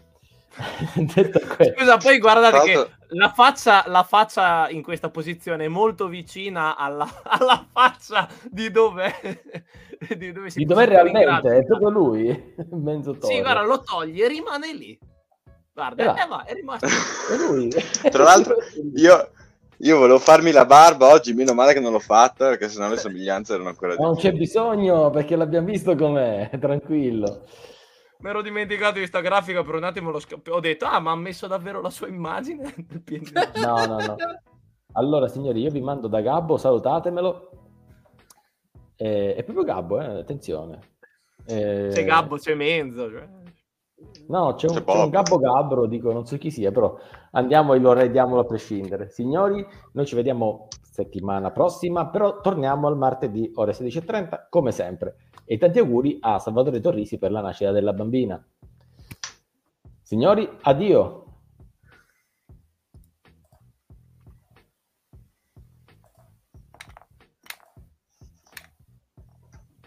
Scusa, poi guardate che la faccia, la faccia in questa posizione è molto vicina alla, alla faccia di dove, di dove si di dove realmente è proprio lui. Sì, guarda, lo togli e rimane lì. Guarda, e va, eh va è rimasto. È lui. Tra l'altro, io, io volevo farmi la barba oggi, meno male che non l'ho fatta, perché sennò le somiglianze erano ancora di non più. c'è bisogno, perché l'abbiamo visto com'è, tranquillo. Mi ero dimenticato di questa grafica, per un attimo lo scapp- ho detto, ah, ma ha messo davvero la sua immagine? No, no, no. Allora, signori, io vi mando da Gabbo, salutatemelo. Eh, è proprio Gabbo, eh? Attenzione. Eh... C'è Gabbo, c'è Menzo. Cioè... No, c'è un, c'è un Gabbo Gabbro, dico, non so chi sia, però andiamo e lo rediamolo a prescindere. Signori, noi ci vediamo settimana prossima, però torniamo al martedì, ore sedici e trenta, come sempre. E tanti auguri a Salvatore Torrisi per la nascita della bambina. Signori, addio!